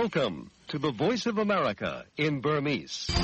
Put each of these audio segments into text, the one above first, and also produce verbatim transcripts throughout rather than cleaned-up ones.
Welcome to the Voice of America in Burmese. ။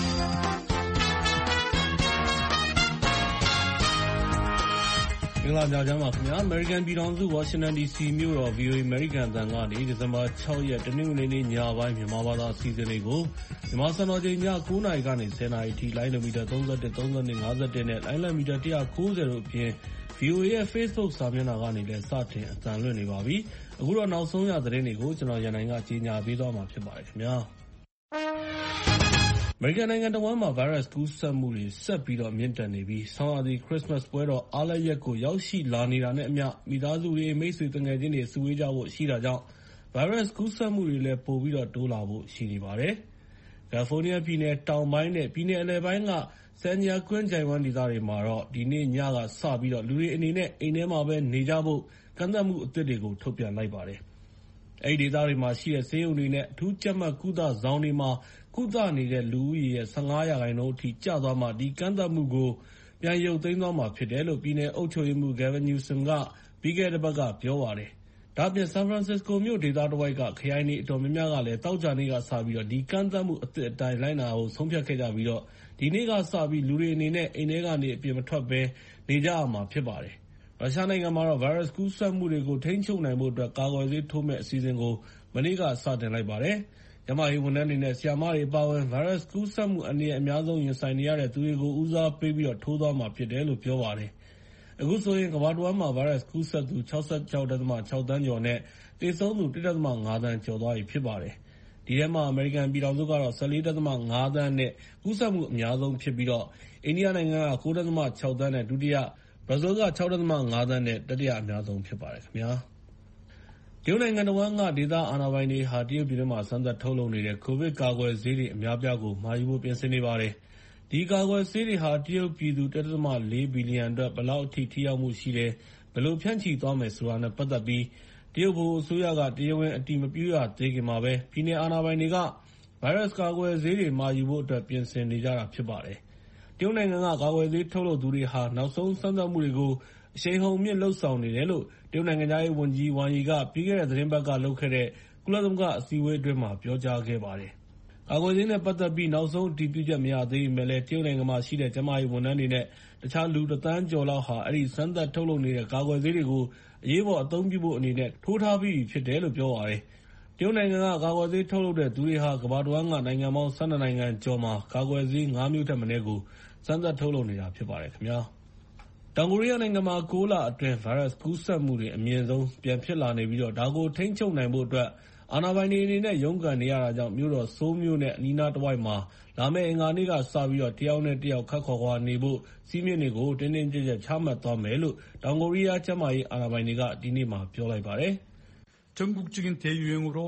မင်္ဂလာညချမ်းပါခင်ဗျာ။ American ပြည်ထောင်စု Washington ဒီ စီ မြို့တော် ဗွီအိုအေ American အသံကနေဒီဇင်ဘာ၆ ရက်တနင်္ဂနွေနေ့ညပိုင်းမြန်မာဘာသာအစီအစဉ်တွေကိုမြန်မာစံတော်ချိန်ည၉ နာရီကနေ၁၀ နာရီထိလိုင်းမီတာ၃၁ ၃၂ ၅၁ နဲ့လိုင်းလံမီတာ၁၉၀တို့အပြင် ဗွီအိုအေရဲ့ Facebook စာမျက်နှာကနေလည်းစတင်အသံလွှင့်နေပါပြီ။အခုတော့နောက်ဆုံးရသတင်းတွေကိုကျွန်တော်ရန်နိုင်ကကြီးညာပေးသွားမှာဖြစ်ပါတယ်ခင်ဗျာ။အမေရိကန်နိုင်ငံတဝန်းမှာဗိုင်းရပ်စ်ကူးစက်မှုတွေဆက်ပြီးတော့မြင့်တက်နေပြီးဆောင်းရာသီခရစ်စမတ်ပွဲတော်အားလပ်ရက်ကိုရောက်ရှိလာနေတာနဲ့အမျှမိသားစုတွေမိတ်ဆွေတငယ်ချင်းတွေစုဝေးကြဖို့ရှိတာကြောင့်ဗိုင်းရပ်စ်ကူးစက်မှုတွေလည်းပိုပြီးတော့တိုးလာဖို့ရှိနေပါတယ်။ကယ်လီဖိုးနီးယားပြည်နယ်တောင်ပိုင်းနဲ့ပြည်နယ်အလယ်ပိုင်းကဆန်ညာကွင်းဂျိုင်ဝမ်ဒေသတွေမှာတော့ဒီနေ့ညကစပြီးတော့လူတွေအနေနဲ့အိမ်ထဲမှာပဲနေကြဖို့ကန့်သတ်မှုအသစ်တွေကိုထုတ်ပြန်လိုက်ပါတယ်။အဲဒီဒေသတွေမှာရှိတဲ့ဆေးရုံတွေနဲ့အထူးကြပ်မတ်ကုသဆောင်တွေမှာကုသနေတဲ့လူဦးရေရဲ့၁၅ ရာခိုင်နှုန်းအထိကျသွားမှဒီကန့်သတ်မှုကိုပြန်ရုပ်သိမ်းသွားမှာဖြစ်တယ်လို့ပြည်နယ်အုပ်ချုပ်ရေးမှူး Gavin Newsom ကပြီးခဲ့တဲ့ဘက်ကပြောပါတယ်။ဒါ့အပြင် San Francisco မြို့ဒေသတဝိုက်ကခရိုင်တွေအတော်များများကလည်းသောကြာနေ့ကစပြီးတော့ဒီကန့်သတ်မှုအသစ်အတိုင်းလိုက်နာဖို့ဆုံးဖြတ်ခဲ့ကြပြီးတော့ဒီနေ့ကစပြီးလူတွေအနေနဲ့အိမ်ထဲကနေအပြင်မထွက်ဘဲနေကြရမှာဖြစ်ပါတယ်။ရုရှားနိုင်ငံမှာတော့ဗိုင်းရပ်စ်ကူးစက်မှုတွေကိုထိန်းချုပ်နိုင်ဖို့အတွက်ကာကွယ်ဆေးထိုးမဲ့အစီအစဉ်ကိုမနေ့ကစတင်လိုက်ပါတယ်။ကျန်းမာရေးဝန်ထမ်းတွေနဲ့ဆရာမတွေအပါအဝင်ဗိုင်းရပ်စ်ကူးစက်မှုအန္တရာယ်အများဆုံးရင်ဆိုင်နေရတဲ့သူတွေကိုဦးစားပေးပြီးတော့ထိုးသွားမှာဖြစ်တယ်လို့ပြောပါတယ်။အခုဆိုရင်ကမ္ဘာတဝန်းမှာဗိုင်းရပ်စ်ကူးစက်သူ၆၆.၆ သန်းကျော်နဲ့သေဆုံးသူ ၁.၅ သန်းကျော်သွားပြီဖြစ်ပါတယ်။ဒီထဲမှာအမေရိကန်ပြည်ထောင်စုကတော့၁၄.၅ သန်းနဲ့ကူးစက်မှုအများဆုံးဖြစ်ပြီးတော့အိန္ဒိယနိုင်ငံက၉.၆ သန်းနဲ့ဒုတိယဘရာဇီးက၆.၅ သန်းနဲ့တတိယအများဆုံးဖြစ်ပါတယ်ခင်ဗျာ။တရုတ်နိုင်ငံတဝန်းကဒေသအာဏာပိုင်တွေဟာတရုတ်ပြည်တွင်းမှာစမ်းသပ်ထုတ်လုပ်နေတဲ့ကိုဗစ်ကာကွယ်ဆေးတွေအများပြားကိုမှာယူဖို့ပြင်ဆင်နေပါတယ်။ဒီကာကွယ်ဆေးတွေဟာတရုတ်ပြည်သူ ၁.၄ ဘီလီယံအတွက်ဘယ်လောက်အထိထိရောက်မှုရှိတယ်ဘယ်လိုဖြန့်ချီသွားမယ်ဆိုတာနဲ့ပတ်သက်ပြီးတရုတ်ဗဟိုအစိုးရကတရားဝင်အတည်မပြုရသေးခင်မှာပဲပြည်내အာဏာပိုင်တွေကဗိုင်းရပ်စ်ကာကွယ်ဆေးတွေမှာယူဖို့အတွက်ပြင်ဆင်နေကြတာဖြစ်ပါတယ်။တရုတ်နိုင်ငံကကာကွယ်ဆေးထုတ်လုပ်သူတွေဟာနောက်ဆုံးစမ်းသပ်မှုတွေကိုအရှိန်ဟုန်မြင့်လုပ်ဆောင်နေတယ်လို့တရုတ်နိုင်ငံသားရေးဝန်ကြီးဝမ်ယီကပြီးခဲ့တဲ့သတင်းပတ်ကလုပ်ခဲ့တဲ့ကုလသမဂ္ဂအစည်းအဝေးအတွင်းမှာပြောကြားခဲ့ပါတယ်။ကာကွယ်ဆေးနဲ့ပတ်သက်ပြီးနောက်ဆုံးအတည်ပြုချက်မရသေးပေမဲ့လည်းတရုတ်နိုင်ငံမှာရှိတဲ့ကျန်းမာရေးဝန်ထမ်းတွေနဲ့တခြားလူတစ်သန်းကျော်လောက်ဟာအဲဒီစမ်းသပ်ထုတ်လုပ်နေတဲ့ကာကွယ်ဆေးတွေကိုအရေးပေါ်အသုံးပြုဖို့အနေနဲ့ထိုးထားပြီးဖြစ်တယ်လို့ပြောပါတယ်။တရုတ်နိုင်ငံကကာကွယ်ဆေးထုတ်လုပ်တဲ့သူတွေဟာကမ္ဘာတဝန်းကနိုင်ငံပေါင်း၁၂ နိုင်ငံကျော်မှာကာကွယ်ဆေး၅ မျိုးထက်မနည်းကိုစမ်းသပ်ထုတ်လုပ်နေတာဖြစ်ပါတယ်ခင်ဗျာ။တောင်ကိုရီးယားနိုင်ငံမှာ၉ လအတွင်းဗိုင်းရပ်စ်ကူးစက်မှုတွေအမြင့်ဆုံးပြန်ဖြစ်လာနေပြီးတော့ဒါကိုထိန်းချုပ်နိုင်ဖို့အတွက်အာဏာပိုင်တွေအနေနဲ့ရုန်းကန်နေရတာကြောင့်မြို့တော်ဆိုးလ်မြို့နဲ့အနီးနားတစ်ဝိုက်မှာလာမယ့်အင်္ဂါနေ့ကစပြီးတော့တယောက်နဲ့တယောက်ခပ်ခွာခွာနေဖို့စည်းမျဉ်းတွေကိုတင်းတင်းကျပ်ကျပ်ချမှတ်သွားမယ်လို့တောင်ကိုရီးယားကျန်းမာရေးအာဏာပိုင်တွေကဒီနေ့မှာပြောလိုက်ပါတယ်။전국적인대유행으로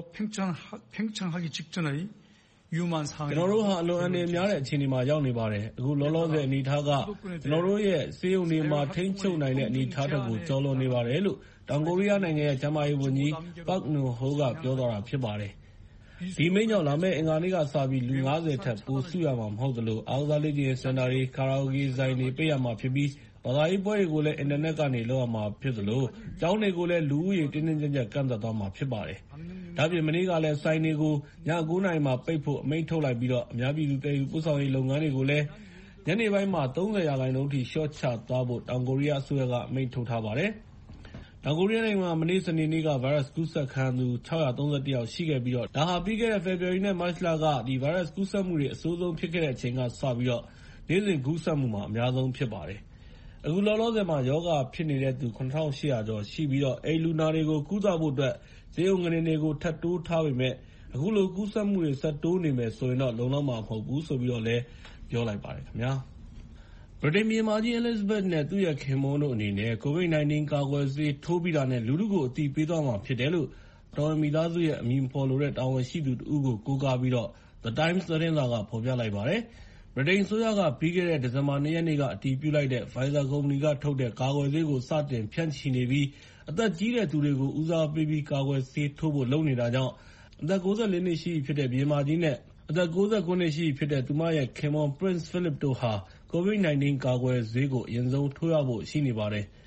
팽창하기 직전의ကျွန်တော်တို့ဟာအလွန်အန္တရာယ်များတဲ့အခြေအနေမှာရောက်နေပါတယ်။အခုလောလောဆယ်အနေအထားကကျွန်တော်တို့ရဲ့ဆေးရုံတွေမှာထိန်းချုပ်နိုင်တဲ့အနေအထားတွေကိုကျော်လွန်နေပါတယ်လို့တောင်ကိုရီးယားနိုင်ငံရဲ့ကျန်းမာရေးဝန်ကြီးပါ့က်နွန်ဟိုကပြောသွားတာဖြစ်ပါတယ်။ဒီမိန့်ကြောင့်လာမယ့်အင်္ဂါနေ့ကစပြီးလူ၅၀ထက်ပိုစုရမှာမဟုတ်သလိုအားကစားလေ့ကျင့်ရေးစင်တာတွေကာရာအိုကေဆိုင်တွေပိတ်ရမှာဖြစ်ပြီးဘာသာရေးပွဲတွေကိုလည်းအင်တာနက်ကနေလုပ်ရမှာဖြစ်သလိုကျောင်းတွေကိုလည်းလူဦးရေတင်းတင်းကျပ်ကျပ်ကန့်သတ်သွားမှာဖြစ်ပါတယ်။ဒါ့အပြင်မနေ့ကလည်းဆိုင်တွေကိုည၉ နာရီမှာပိတ်ဖို့အမိန့်ထုတ်လိုက်ပြီးတော့အများပြည်သူတည်ယူပို့ဆောင်ရေးလုပ်ငန်းတွေကိုလည်းညနေပိုင်းမှာ၃၀ ရာခိုင်နှုန်းအထိလျှော့ချသွားဖို့တောင်ကိုရီးယားအစိုးရကအမိန့်ထုတ်ထားပါတယ်။တောင်ကိုရီးယားနိုင်ငံမှာမနေ့စနေနေ့ကဗိုင်းရပ်စ်ကူးစက်ခံရသူ၆၃၁ ယောက်ရှိခဲ့ပြီးတော့ဒါဟာပြီးခဲ့တဲ့ဖေဖော်ဝါရီနဲ့မတ်လကဒီဗိုင်းရပ်စ်ကူးစက်မှုတွေအဆိုးဆုံးဖြစ်ခဲ့တဲ့အချိန်ကစပြီးတော့နေ့စဉ်ကူးစက်မှုမှာအများဆုံးဖြစ်ပါတယ်။အခုလောလောဆယ်မှာယောဂဖြစ်နေတဲ့သူ၇၈၀၀ ကျော်ရှိပြီးတော့အဲဒီလူနာတွေကိုကုသဖို့အတွက်ဆေးရုံငလင်တွေကိုထပ်တိုးထားပေမဲ့အခုလိုကူးစက်မှုတွေဆက်တိုးနေမယ်ဆိုရင်တော့လုံလောက်မှာမဟုတ်ဘူးဆိုပြီးတော့လည်းပြောလိုက်ပါတယ်ခင်ဗျာ။ဗြိတိန်ဘုရင်မကြီး Elizabeth နဲ့သူ့ရဲ့ခင်ပွန်းတို့အနေနဲ့ကိုဗစ် ၁၉ ကာကွယ်ဆေးထိုးပြီးတာနဲ့လူထုကိုအသိပေးသွားမှာဖြစ်တယ်လို့တော်ဝင်မိသားစုရဲ့အမည်မဖော်လိုတဲ့တာဝန်ရှိသူတဦးကိုကိုးကားပြီးတော့ The Times သတင်းစာကဖော်ပြလိုက်ပါတယ်။ဗြိတိန်အစိုးရကပြီးခဲ့တဲ့ဒီဇင်ဘာ ၂ ရက်နေ့ကအတည်ပြုလိုက်တဲ့ Pfizer ကုမ္ပဏီကထုတ်တဲ့ကာကွယ်ဆေးကိုစတင်ဖြန့်ချီနေပြီးအသက်ကြီးတဲ့သူတွေကိုဦးစားပေးပြီးကာကွယ်ဆေးထိုးဖို့လုပ်နေတာကြောင့်အသက်၉၄ နှစ်ရှိပြီဖြစ်တဲ့ဘုရင်မကြီးနဲ့အသက်၉၉ နှစ်ရှိပြီဖြစ်တဲ့သူမရဲ့ခင်ပွန်း Prince Philip တို့ဟာကိုဗစ် ၁၉ ကာကွယ်ဆေးကိုအရင်ဆုံးထိုးရဖို့ရှိနေပါတယ်။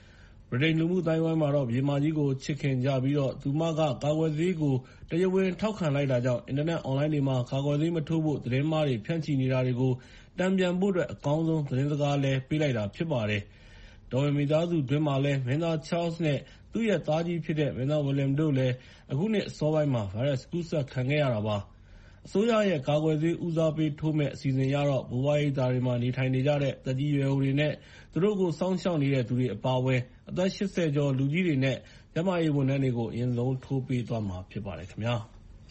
ဗြိတိန်လူမှုအသိုင်းအဝိုင်းမှာတော့ ဘုရင်မကြီးကိုချစ်ခင်ကြပြီးတော့ သူမကကာကွယ်ဆေးကိုတရားဝင်ထောက်ခံလိုက်တာကြောင့် အင်တာနက်အွန်လိုင်းတွေမှာကာကွယ်ဆေးမထိုးဖို့သတင်းမှားတွေဖြန့်ချီနေတာတွေကိုတန်ပြန်ဖို့အတွက်အကောင်းဆုံးသတင်းစကားလည်းပေးလိုက်တာဖြစ်ပါတယ်။ တော်ဝင်မိသားစုတွင်းမှာလည်းမင်းသား Charles နဲ့ သူ့ရဲ့သားကြီးဖြစ်တဲ့မင်းသား William တို့လည်းအခုနှစ်အစောပိုင်းမှာ ဗိုင်းရပ်စ်ကူးစက်ခံခဲ့ရတာပါ။ အစိုးရရဲ့ကာကွယ်ဆေးဦးစားပေးထိုးမယ့်အစီအစဉ်အရတော့ ဘိုးဘွားရိပ်သာတွေမှာနေထိုင်နေကြတဲ့သက်ကြီးရွယ်အိုတွေနဲ့ သူတို့ကိုစောင့်ရှောက်နေတဲ့သူတွေအပါအဝင် အသက် ၈၀ ကျော်လူကြီးတွေနဲ့ ကျန်းမာရေးဝန်ထမ်းတွေကိုအရင်ဆုံးထိုးပေးသွားမှာဖြစ်ပါတယ်ခင်ဗျာ။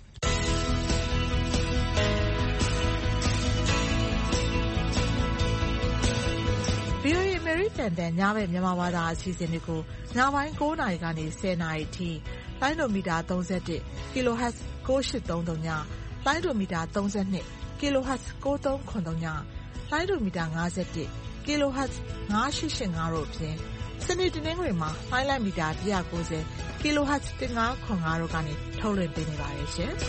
ဗွီအိုအေ အမေရိကန်အသံညဘက်မြန်မာဘာသာအစီအစဉ်တွေကိုညပိုင်း ၉ နာရီကနေ ၁၀ နာရီအထိလိုင်းဒိုမီတာ ၃၁ kHz ၉၈၃၃ ည လိုင်းဒိုမီတာ ၃၂ kHz ၉၃၇၃ ည လိုင်းဒိုမီတာ ၅၁ kHz ၅၈၈၅ တို့အပြင်စနေတနင်္ဂနွေမှာလိုင်းလိုက်မီတာ၁၉၀ kHz ၁၅၇၅ တို့ကနေထုတ်လွှင့်ပေးနေပါတယ်ရှင်။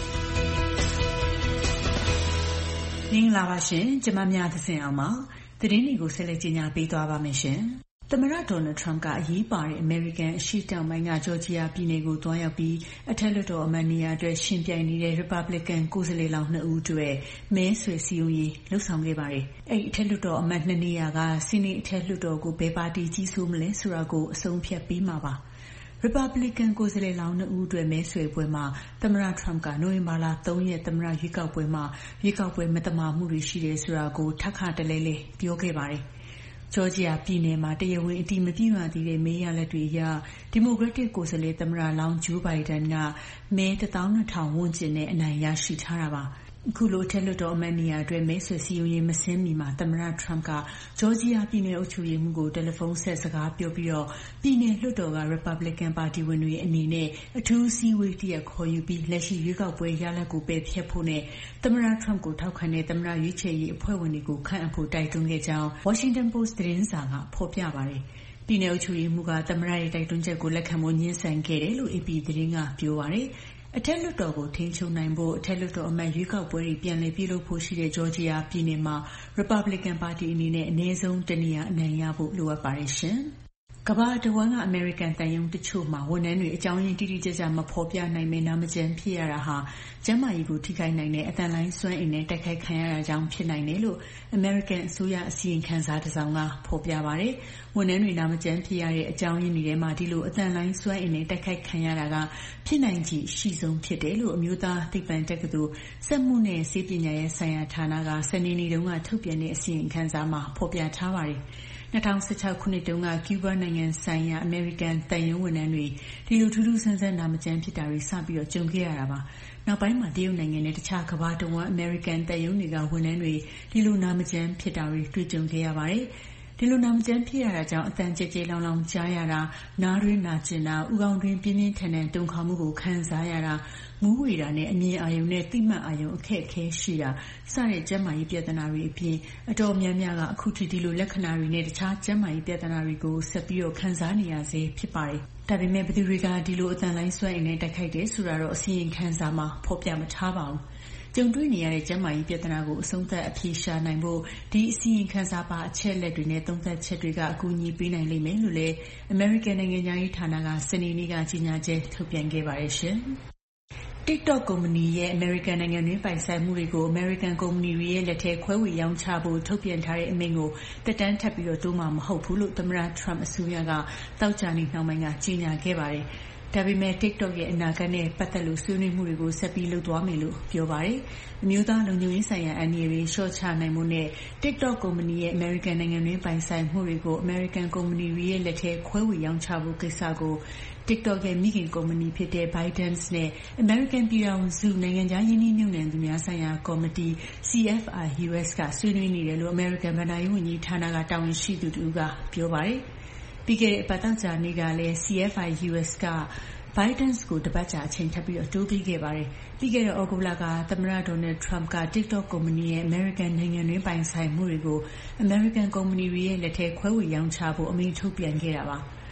မင်္ဂလာပါရှင်ကျမများသစဉ်အောင်ပါသတင်းတွေကိုဆက်လက်ကြီးညာပေးသွားပါမယ်ရှင်။သမ္မတဒေါ်နယ်ထရမ့်ကအရေးပါတဲ့အမေရိကန်အရှေ့တောင်ပိုင်းကဂျော်ဂျီယာပြည်နယ်ကိုတွားရောက်ပြီးအထက်လွှတ်တော်အမတ်နေရာအတွက်ရှင်ပြိုင်နေတဲ့ Republican ကိုယ်စားလှယ်လောင်းနှစ်ဦးအတွက်မဲဆွယ်စည်းရုံးရေးလှုပ်ဆောင်ခဲ့ပါတယ်။အဲ့ဒီအထက်လွှတ်တော်အမတ်နှစ်နေရာကစီနီအထက်လွှတ်တော်ကိုဘယ်ပါတီကြီးစိုးမလဲဆိုတာကိုအဆုံးဖြတ်ပေးမှာပါ။ Republican ကိုယ်စားလှယ်လောင်းနှစ်ဦးအတွက်မဲဆွယ်ပွဲမှာသမ္မတထရမ့်ကနိုဝင်ဘာလ၃ရက်သမ္မတရွေးကောက်ပွဲမှာရွေးကောက်ပွဲမသမာမှုတွေရှိတယ်ဆိုတာကိုထပ်ခါတလဲလဲပြောခဲ့ပါတယ်။ဂျော်ဂျီယာပြည်နယ်မှာတရားဝင်အတည်မပြုရသေးတဲ့မဲရလဒ်တွေအရဒီမိုကရက်တစ်ကိုယ်စားလှယ်သမ္မတလောင်းဂျိုးဘိုင်ဒန်ကမဲ၁၂၀၀၀ဝန်းကျင်နဲ့အနိုင်ရရှိထားတာပါ။အခုလိုအထက်လွှတ်တော်အမတ်နေရာအတွက်မဲဆွယ်စည်းရုံးရေးမဆင်းမီမှာသမ္မတထရမ့်ကဂျော်ဂျီယာပြည်နယ်အုပ်ချုပ်ရေးမှူးကိုတယ်လီဖုန်းဆက်စကားပြောပြီးတော့ပြည်နယ်လွှတ်တော်က Republican ပါတီဝင်တွေအနေနဲ့အထူးစည်းဝေးတရက်ခေါ်ယူပြီးလက်ရှိရွေးကောက်ပွဲရလဒ်ကိုပယ်ဖျက်ဖို့နဲ့သမ္မတထရမ့်ကိုထောက်ခံတဲ့သမ္မတရွေးချယ်ရေးအဖွဲ့ဝင်တွေကိုခန့်အပ်ဖို့တိုက်တွန်းခဲ့ကြောင်း Washington Post သတင်းစာကဖော်ပြပါတယ်။ပြည်နယ်အုပ်ချုပ်ရေးမှူးကသမ္မတရဲ့တိုက်တွန်းချက်ကိုလက်ခံဖို့ညှင်းဆန်ခဲ့တယ်လို့ အေပီ သတင်းကပြောပါတယ်။အထက်လွှတ်တော်ကိုထိန်းချုပ်နိုင်ဖို့အထက်လွှတ်တော်အမတ်ရွေးကောက်ပွဲတွေပြန်လည်ပြုလုပ်ဖို့ရှိတဲ့ဂျော်ဂျီယာပြည်နယ်မှာ Republican ပါတီအနေနဲ့အနည်းဆုံးတစ်နေရာအနိုင်ရဖို့လိုအပ်ပါတယ်ရှင်။ကမ္ဘာတဝန်းကအမေရိကန်တန်ယုံတချို့မှာဝန်ထမ်းတွေအကြောင်းရင်းတိတိကျကျမဖော်ပြနိုင်မဲနာမကျန်းဖြစ်ရတာဟာကျန်းမာရေးကိုထိခိုက်နိုင်တဲ့အတန်လိုင်းစွမ်းအင်နဲ့တိုက်ခိုက်ခံရတာကြောင့်ဖြစ်နိုင်တယ်လို့အမေရိကန်အစိုးရအစီရင်ခံစာတစ်စောင်ကဖော်ပြပါတယ်။ဝန်ထမ်းတွေနာမကျန်းဖြစ်ရတဲ့အကြောင်းရင်းတွေထဲမှာဒီလိုအတန်လိုင်းစွမ်းအင်နဲ့တိုက်ခိုက်ခံရတာကဖြစ်နိုင်ခြေရှိဆုံးဖြစ်တယ်လို့အမျိုးသားသိပ္ပံတက္ကသိုလ်စက်မှုနဲ့ဆေးပညာရေးဆိုင်ရာဌာနကစနေနေ့တုန်းကထုတ်ပြန်တဲ့အစီရင်ခံစာမှာဖော်ပြထားပါတယ်။၂၀၁၆ခုနှစ်တုန်းကကျူးဘားနိုင်ငံဆိုင်ရာအမေရိကန်တန်ယုံဝန်ထမ်းတွေဒီလိုထူးထူးဆန်းဆန်းနာမကျန်းဖြစ်တာတွေစပြီးတော့ကြုံခဲ့ရတာပါ။နောက်ပိုင်းမှာတရုတ်နိုင်ငံနဲ့တခြားကမ္ဘာတဝန်းအမေရိကန်တန်ယုံတွေကဝန်ထမ်းတွေဒီလိုနာမကျန်းဖြစ်တာတွေတွေ့ကြုံခဲ့ရပါတယ်။ဒီလိုနာမကျန်းဖြစ်ရတာကြောင့်အတန်ကြဲကြဲလောင်လောင်ကြားရတာနားတွင်းနာကျင်တာဥကောင်းတွင်းပြင်းပြင်းထန်ထန်တုန်ခါမှုကိုခံစားရတာငူးဝေတာနဲ့အမြင်အာရုံနဲ့သိမှတ်အာရုံအခက်အခဲရှိတာစတဲ့ကျန်းမာရေးပြဿနာတွေအပြင်အတော်များများကအခုထိဒီလိုလက္ခဏာတွေနဲ့တခြားကျန်းမာရေးပြဿနာတွေကိုဆက်ပြီးတော့ခံစားနေရစေဖြစ်ပါတယ်။ဒါပေမဲ့ဘယ်သူတွေကဒီလိုအတန်လိုင်းစွမ်းအင်နဲ့တိုက်ခိုက်တယ်ဆိုတာတော့အစီရင်ခံစာမှာဖော်ပြမထားပါဘူး။ကြုံတွေ့နေရတဲ့ကျန်းမာရေးပြဿနာကိုအဆုံးသတ်အဖြေရှာနိုင်ဖို့ဒီအစီရင်ခံစာပါအချက်လက်တွေနဲ့သုံးသပ်ချက်တွေကအကူအညီပေးနိုင်လိမ့်မယ်လို့လည်း American နိုင်ငံသားရေးဌာနကစနေနေ့ကကြေညာချက်ထုတ်ပြန်ခဲ့ပါတယ်ရှင်။ TikTok ကုမ္ပဏီရဲ့ American နိုင်ငံတွင်းပိုင်ဆိုင်မှုတွေကို American ကုမ္ပဏီတွေရဲ့လက်ထဲခွဲဝေရောင်းချဖို့ထုတ်ပြန်ထားတဲ့အမိန့်ကိုတက်တန်းထပ်ပြီးတော့တိုးမှာမဟုတ်ဘူးလို့သမ္မတ Trump အစိုးရကတောက်ကြနေနှောင်းပိုင်းကကြေညာခဲ့ပါတယ်။ဒါပေမဲ့ TikTok ရဲ့အနာဂတ်နဲ့ပတ်သက်လို့ဆွေးနွေးမှုတွေကိုဆက်ပြီးလုပ်သွားမယ်လို့ပြောပါတယ်။အမျိုးသားလုံခြုံရေးဆိုင်ရာအန္တရာယ်တွေလျှော့ချနိုင်မှုနဲ့ TikTok ကုမ္ပဏီရဲ့ American နိုင်ငံတွင်းပိုင်ဆိုင်မှုတွေကို American ကုမ္ပဏီတွေရဲ့လက်ထဲခွဲဝေရောင်းချဖို့ကိစ္စကို TikTok ရဲ့မိခင်ကုမ္ပဏီဖြစ်တဲ့ ByteDance နဲ့ American ပြည်ထောင်စုနိုင်ငံခြားရင်းနှီးမြှုပ်နှံသူများဆိုင်ရာကော်မတီ C F I U S ကဆွေးနွေးနေတယ်လို့ American ဘဏ္ဍာရေးဝန်ကြီးဌာနကတာဝန်ရှိသူတူကပြောပါတယ်။ပြီးခဲ့တဲ့အပတ်သောကြာနေ့ကလည်း C F I U S ကByteDance ကိုတပတ်ကြာအချိန်ထပ်ပြီးတော့တိုးပြီးခဲ့ပါတယ်။ပြီးခဲ့တဲ့ဩဂုတ်လကသမ္မတဒေါ်နယ်ထရမ့်က TikTok ကုမ္ပဏီရဲ့ American နိုင်ငံတွင်းပိုင်ဆိုင်မှုတွေကို American ကုမ္ပဏီတွေရဲ့လက်ထဲခွဲဝေရောင်းချဖို့အမိန့်ထုတ်ပြန်ခဲ့တာပါ။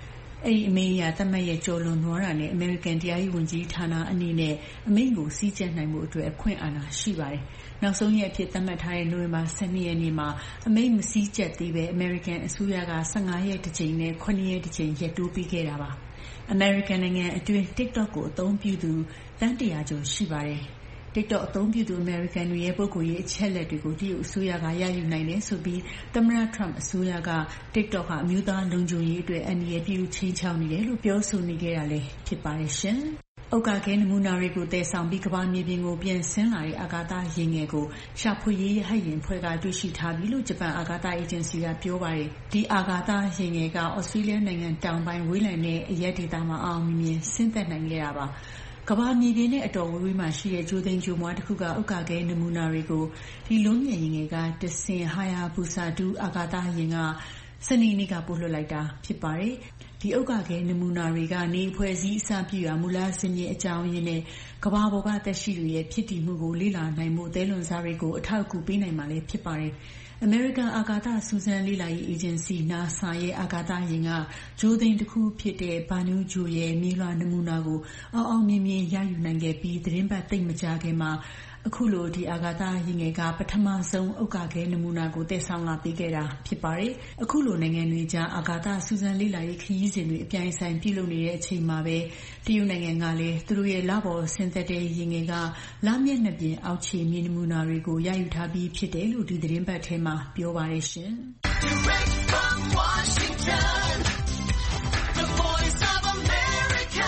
အဲ့ဒီအမိန့်အရသတ်မှတ်ရဲ့ကျော်လွန်နွားတာနဲ့ American တရားရေးဝန်ကြီးဌာနအနေနဲ့အမိန့်ကိုစည်းကြပ်နိုင်မှုအတွက်အခွင့်အာဏာရှိပါတယ်။နောက်ဆုံးရက်အဖြစ်သတ်မှတ်ထားတဲ့နိုဝင်ဘာ၁၂ရက်နေ့မှာအမိန့်မစည်းကြပ်သေးပဲ American အစိုးရက၁၅ရက်တစ်ကြိမ်နဲ့၇ရက်တစ်ကြိမ်ရက်တိုးပေးခဲ့တာပါ။ American နိုင်ငံအတွင်း TikTok ကိုအသုံးပြုသူသန်းတရာကျော်ရှိပါတယ်။ TikTok အသုံးပြုသူ American တွေရဲ့ပုဂ္ဂိုလ်ရေးအချက်အလက်တွေကိုတရုတ်အစိုးရကရယူနိုင်တယ်ဆိုပြီးသမ္မတ Trump အစိုးရက TikTok ဟာအမျိုးသားလုံခြုံရေးအတွက်အန္တရာယ်ပြုခြိမ်းခြောက်နေတယ်လို့ပြောဆိုနေခဲ့တာလည်းဖြစ်ပါတယ်ရှင်။ဥက္ကာခဲနမူနာတွေကိုတည်ဆောင်ပြီးကမ္ဘာမြေပြင်ကိုပြန်ဆင်းလာတဲ့အာကာသယာဉ်ငယ်ကိုရှာဖွေရေးရဟတ်ယာဉ်ဖွဲ့ကတွေ့ရှိထားပြီလို့ဂျပန်အာကာသအေဂျင်စီကပြောပါတယ်။ဒီအာကာသယာဉ်ငယ်ကဩစတြေးလျနိုင်ငံတောင်ပိုင်းဝေးလံတဲ့အရက်ဒေသမှာအောင်မြင်ဆင်းသက်နိုင်ခဲ့တာပါ။ကမ္ဘာမြေပြင်နဲ့အတော်ဝေးဝေးမှာရှိတဲ့ဂျိုသိန်းဂျိုမွားတစ်ခုကဥက္ကာခဲနမူနာတွေကိုဒီလုံးမြင်ရင်ငယ်ကတဆင်ဟာယာဘူဆာဒူအာကာသယာဉ်ကစနေနေ့ကပို့လွှတ်လိုက်တာဖြစ်ပါတယ်။ဒီဥက္ကာခဲနမူနာတွေကနေဖွဲ့စည်းအစပြုရာမူလစင်မြေအကြောင်းရင်းနဲ့ကမ္ဘာပေါ်ကသက်ရှိတွေရဲ့ဖြစ်တည်မှုကိုလေ့လာနိုင်မှုသဲလွန်စားတွေကိုအထောက်အကူပေးနိုင်မှာလည်းဖြစ်ပါတယ်။ American အာကာသစူးစမ်းလေ့လာရေးအေဂျင်စီ NASA ရဲ့အာကာသယာဉ်ကဂျိုသိန်းတစ်ခုဖြစ်တဲ့ဘာနူးဂျိုရဲ့မြေလွှာနမူနာကိုအောင်အောင်မြင်မြင်ရယူနိုင်ခဲ့ပြီးသတင်းပတ်သိမ့်မကြခင်မှာအခုလိုဒီအာကာသယာဉ်ငယ်ကပထမဆုံးဥက္ကာခဲနမူနာကိုတည်ဆောင်လာပေးခဲ့တာဖြစ်ပါတယ်။အခုလိုနိုင်ငံတွေကြားအာကာသစူးစမ်းလေ့လာရေးခရီးစဉ်တွေအပြိုင်ဆိုင်ပြုလုပ်နေတဲ့အချိန်မှာပဲတရုတ်နိုင်ငံကလည်းသူတို့ရဲ့လပေါ်ဆင်းသက်တဲ့ယာဉ်ငယ်ကလမျက်နှာပြင်အောက်ခြေမြေနမူနာတွေကိုရယူထားပြီးဖြစ်တယ်လို့ဒီသတင်းပတ်ထဲမှာပြောပါတယ်ရှင်။ Direct from Washington, the voice of America,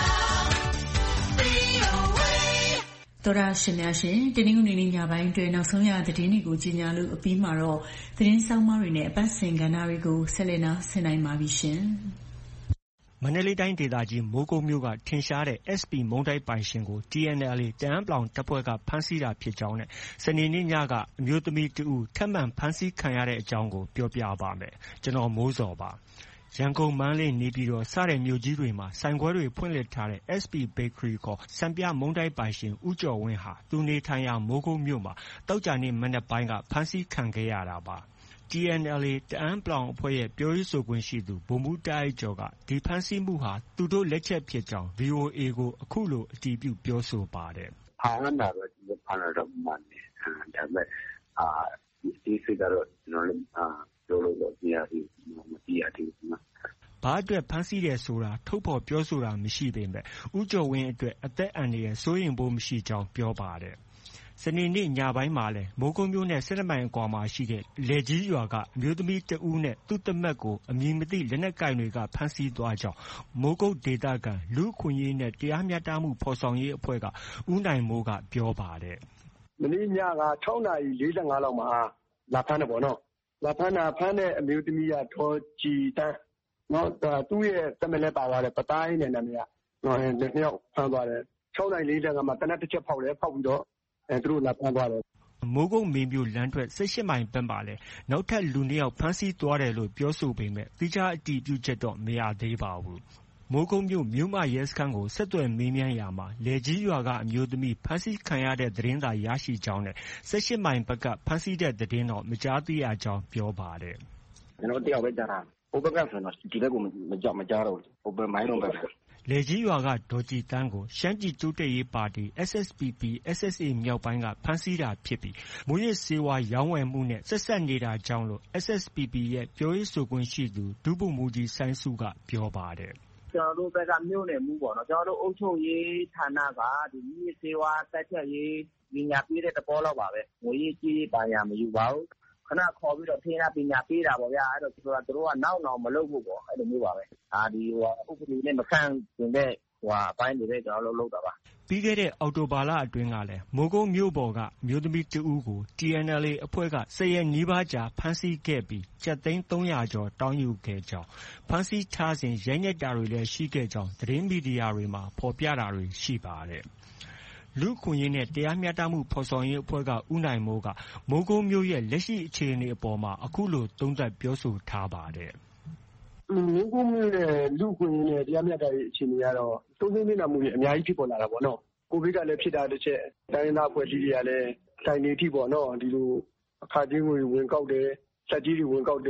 V O A တော်ရရှင်များရှင်တနင်္ဂနွေနေ့ညပိုင်းတွင်နောက်ဆုံးရသတင်းတွေကိုကြီးညာလို့အပြီးမှာတော့သတင်းဆောင်မတွေနဲ့အပတ်စဉ်ကဏ္ဍတွေကိုဆက်လက်နာဆင်နိုင်ပါပြီရှင်။မန္တလေးတိုင်းဒေသကြီးမိုးကုတ်မြို့ကထင်ရှားတဲ့ S P မုန်းတိုက်ပိုင်ရှင်ကို T N L A တအန်း(ပလောင်) တပ်ဖွဲ့ကဖမ်းဆီးတာဖြစ်ကြောင်းနဲ့စနေနေ့ညကအမျိုးသမီးတစ်ဦးထပ်မံဖမ်းဆီးခံရတဲ့အကြောင်းကိုပြောပြပါမယ်။ကျွန်တော်မိုးစော်ပါ။ရန်ကုန်မန္တလေးနေပြည်တော်စတဲ့မြို့ကြီးတွေမှာဆိုင်ခွဲတွေဖွင့်လှစ်ထားတဲ့ S P Bakery ခေါ်စံပြမုန်းတိုက်ပိုင်ရှင်ဦးကျော်ဝင်းဟာသူနေထိုင်ရာမိုးကုတ်မြို့မှာသောကြာနေ့မနက်ပိုင်းကဖမ်းဆီးခံခဲ့ရတာပါ။ T N L A တအန်း(ပလောင်) အဖွဲ့ရဲ့ပြောရေးဆိုခွင့်ရှိသူဗိုလ်မှူးတားအိုက်ကျော်ကဒီဖမ်းဆီးမှုဟာသူတို့လက်ချက်ဖြစ်ကြောင်း V O A ကိုအခုလိုအတည်ပြုပြောဆိုပါတယ်။ဖမ်းတာတော့ဒီလိုဖမ်းတာတော့မှန်တယ်။ဒါပေမဲ့အာဒီစိတ်ကတော့ကျွန်တော်လည်းအာပြောလို့တော့မရဘူးမသိရသေးဘူးနော်။ဘာအတွက်ဖမ်းဆီးတယ်ဆိုတာထုတ်ဖော်ပြောဆိုတာမရှိပေမဲ့ဦးကျော်ဝင်းအတွက်အသက်အန္တရာယ်စိုးရိမ်ဖို့မရှိကြောင်းပြောပါတယ်။စနေနေ့ညပိုင်းမှာလည်းမိုးကုတ်မြို့နဲ့၁၂မိုင်အကွာမှာရှိတဲ့လယ်ကြီးရွာကအမျိုးသမီးတဦးနဲ့သူ့သမက်ကိုအမည်မသိလက်နက်ကိုင်တွေကဖမ်းဆီးသွားကြောင်းမိုးကုတ်ဒေသခံလူ့အခွင့်အရေးနဲ့တရားမျှတမှုဖော်ဆောင်ရေးအဖွဲ့ကဦးနိုင်မိုးကပြောပါတယ်။မနေ့ညက၆နာရီ၄၅လောက်မှာလာဖမ်းတယ်ပေါ့နော်။လာဖမ်းတာဖမ်းတဲ့အမျိုးသမီးကဒေါ်ကြည်တန်းနော်သူ့ရဲ့သမက်လည်းပါသွားတယ်ပတိုင်းနဲ့နာမည်ကနော်နှစ်ယောက်ဖမ်းသွားတယ်။၆နာရီ၄၅မှာတနက်တစ်ချက်ဖောက်တယ်ဖောက်ပြီးတော့အဲသူတို့လာဖမ်းသွားတယ်မိုးကုတ်မေမြို့လမ်းထွက်၁၈မိုင်ဘက်မှာလည်းနောက်ထပ်လူနှစ်ယောက်ဖမ်းဆီးသွားတယ်လို့ပြောဆိုပေမဲ့သီးခြားအတည်ပြုချက်တော့မရသေးပါဘူး။မိုးကုတ်မြို့မြို့မရဲစခန်းကိုဆက်သွယ်မေးမြန်းရာမှာလယ်ကြီးရွာကအမျိုးသမီးဖမ်းဆီးခံရတဲ့သတင်းသာရရှိကြောင်းနဲ့၁၈မိုင်ဘက်ကဖမ်းဆီးတဲ့သတင်းတော့မကြားသိရကြောင်းပြောပါတယ်။ကျွန်တော်တယောက်ပဲကြားတာ။ဟိုဘက်ကဆိုတော့ဒီဘက်ကိုမကြောက်မကြားတော့ဘူး။ဟိုဘက်မိုင်းလုံးဘက်လယ်ကြီးရွာကဒေါ်ကြည်တန်းကိုရှမ်းပြည်တိုးတက်ရေးပါတီ S S P P S S A မြောက်ပိုင်းကဖမ်းဆီးတာဖြစ်ပြီးမူးယစ်ဆေးဝါးရောင်းဝယ်မှုနဲ့ဆက်စပ်နေတာကြောင့်လို့ S S P P ရဲ့ပြောရေးဆိုခွင့်ရှိသူဒုဗိုလ်မှူးကြီးစိုင်းစုကပြောပါတယ်။ကျွန်တော်တို့ဘက်ကမြို့နယ်မှုပေါ့နော်ကျွန်တော်တို့အုပ်ချုပ်ရေးဌာနကဒီမူးယစ်ဆေးဝါးတိုက်ဖျက်ရေးပညာပေးတဲ့တဘောလောက်ပါပဲ။ငွေရေးကြေးရေးပါရမယူပါဘူး။ခဏခေါ်ပြီးတော့ထိန်းပညာပေးတာပေါ့ဗျာအဲ့တော့ဆိုတာသူတို့ကနောက်နောက်မလုပ်ဘူးပေါ့အဲ့လိုမျိုးပါပဲအာဒီဟိုဥပဒေနဲ့မဆန့်ကျင်တဲ့ဟိုအပိုင်းတွေလည်းကျွန်တော်တို့လုပ်တာပါပြီးခဲ့တဲ့အောက်တိုဘာလအတွင်းကလည်းမိုးကုတ်မြို့ပေါ်ကမြို့သမီးတဦးကို T N L A အဖွဲ့က၁၀ရက်နီးပါးကြာဖမ်းဆီးခဲ့ပြီးကျပ်သိန်း၃ရာကျော်တောင်းယူခဲ့ကြောင်းဖမ်းဆီးထားစဉ်ရိုက်နှက်တာတွေလည်းရှိခဲ့ကြောင်းသတင်းမီဒီယာတွေမှာဖော်ပြတာတွေရှိပါတယ်လူ့အခွင့်အရေးနဲ့တရားမျှတမှုဖော်ဆောင်ရေးအဖွဲ့ကဦးနိုင်မိုးကမိုးကုတ်မြို့ရဲ့လက်ရှိအခြေအနေအပေါ်မှာအခုလိုသုံးသပ်ပြောဆိုထားပါတယ်။မိုးကုတ်မြို့ရဲ့လူ့အခွင့်အရေးနဲ့တရားမျှတရေးအခြေအနေကတော့သုံးသပ်နေတာမှုတွေအများကြီးဖြစ်ပေါ်လာတာပေါ့နော်။ကိုဗစ်ကလည်းဖြစ်တာတစ်ချက်တိုင်းရင်းသားအဖွဲ့အစည်းတွေကလည်းတိုင်နေထိပေါ့နော်ဒီလိုအခါချင်းငွေဝင်ကောက်တယ်စက်ကြီးတွေဝင်ကောက်တယ်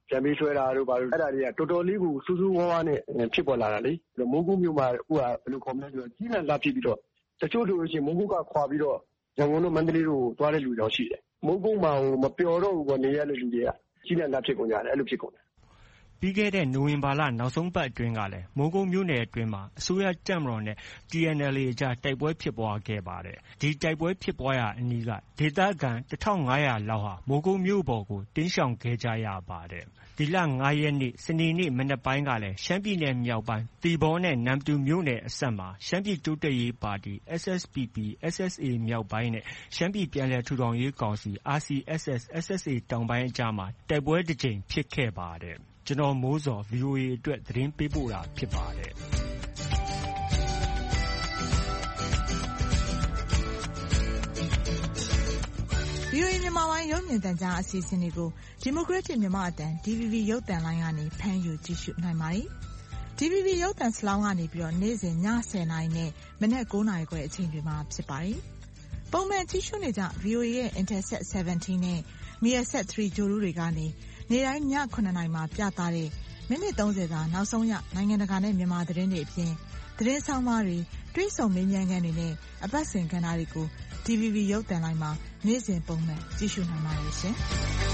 ပြန်ပြီးဆွဲတာတို့ဘာလို့အဲ့ဒါတွေကတော်တော်လေးကိုစူးစူးဝါးဝါးနဲ့ဖြစ်ပေါ်လာတာလေမိုးကုတ်မြို့မှာအခုကဘယ်လိုခေါ်မလဲဆိုတော့ကြီးလန့်လာဖြစ်ပြီးတော့တချို့ဆိုလို့ရှိရင်မိုးကုတ်ကခွာပြီးတော့ရန်ကုန်တို့မန္တလေးတို့သွားတဲ့လူတွေရှိတယ်မိုးကုတ်မှာမပျော်တော့ဘူးကနေရတဲ့လူတွေကကြီးလန့်လာဖြစ်ကုန်ကြတယ်အဲ့လိုဖြစ်ကုန်တယ်ပြီးခဲ့တဲ့နိုဝင်ဘာလနောက်ဆုံးပတ်အတွင်းကလည်းမိုးကုတ်မြို့နယ်အတွင်းမှာအစိုးရတပ်မတော်နဲ့ T N L A အကြားတိုက်ပွဲဖြစ်ပွားခဲ့ပါတယ်။ဒီတိုက်ပွဲဖြစ်ပွားရာအနီးကဒေသခံတစ်ထောင်ငါးရာလောက်ဟာမိုးကုတ်မြို့ပေါ်ကိုတင်းရှောင်ခဲ့ကြရပါတယ်။ဒီလငါးရက်နေ့စနေနေ့မနက်ပိုင်းကလည်းရှမ်းပြည်နယ်မြောက်ပိုင်းသီပေါနဲ့နမ္မတူမြို့နယ်အစပ်မှာရှမ်းပြည်တိုးတက်ရေးပါတီ S S P P S S A မြောက်ပိုင်းနဲ့ရှမ်းပြည်ပြန်လည်ထူထောင်ရေးကောင်စီ R C S S S S A တောင်ပိုင်းအကြားမှာတိုက်ပွဲတစ်ကြိမ်ဖြစ်ခဲ့ပါတယ်။ကျွန်တော်မိုးစော V O A အတွက်သတင်းပေးပို့တာဖြစ်ပါတယ်။ V O A မြန်မာပိုင်းရုပ်မြင်သံကြားအစီအစဉ်တွေကို Democratic မြန်မာအသံ D V B ရုပ်သံလိုင်းကနေဖမ်းယူကြည့်ရှုနိုင်ပါတယ်။ D V B ရုပ်သံစလောင်းကနေပြီးတော့နေ့စဉ်ညဆယ်နာရီနဲ့မနက်၉နာရီခွဲအချိန်တွေမှာဖြစ်ပါတယ်။ပုံမှန်ကြည့်ရှုနေကြ V O A ရဲ့ Intelsat ဆယ်ဗန်တီးနဲ့ Measat သုံးဂြိုဟ်တုတွေကနေနေ့တိုင်းညခုနှစ်နာရီမှာပြသတဲ့မိနစ်သုံးဆယ်သာနောက်ဆုံးရနိုင်ငံတကာနဲ့မြန်မာသတင်းတွေအပြင်သတင်းဆောင်မတွေတွဲဆုံမေးမြန်းခန်းတွေနဲ့အပတ်စဉ်ကဏ္ဍတွေကို D V B ရုပ်သံလိုင်းမှာနေ့စဉ်ပုံမှန်ကြည့်ရှုနိုင်ပါတယ်ရှင်။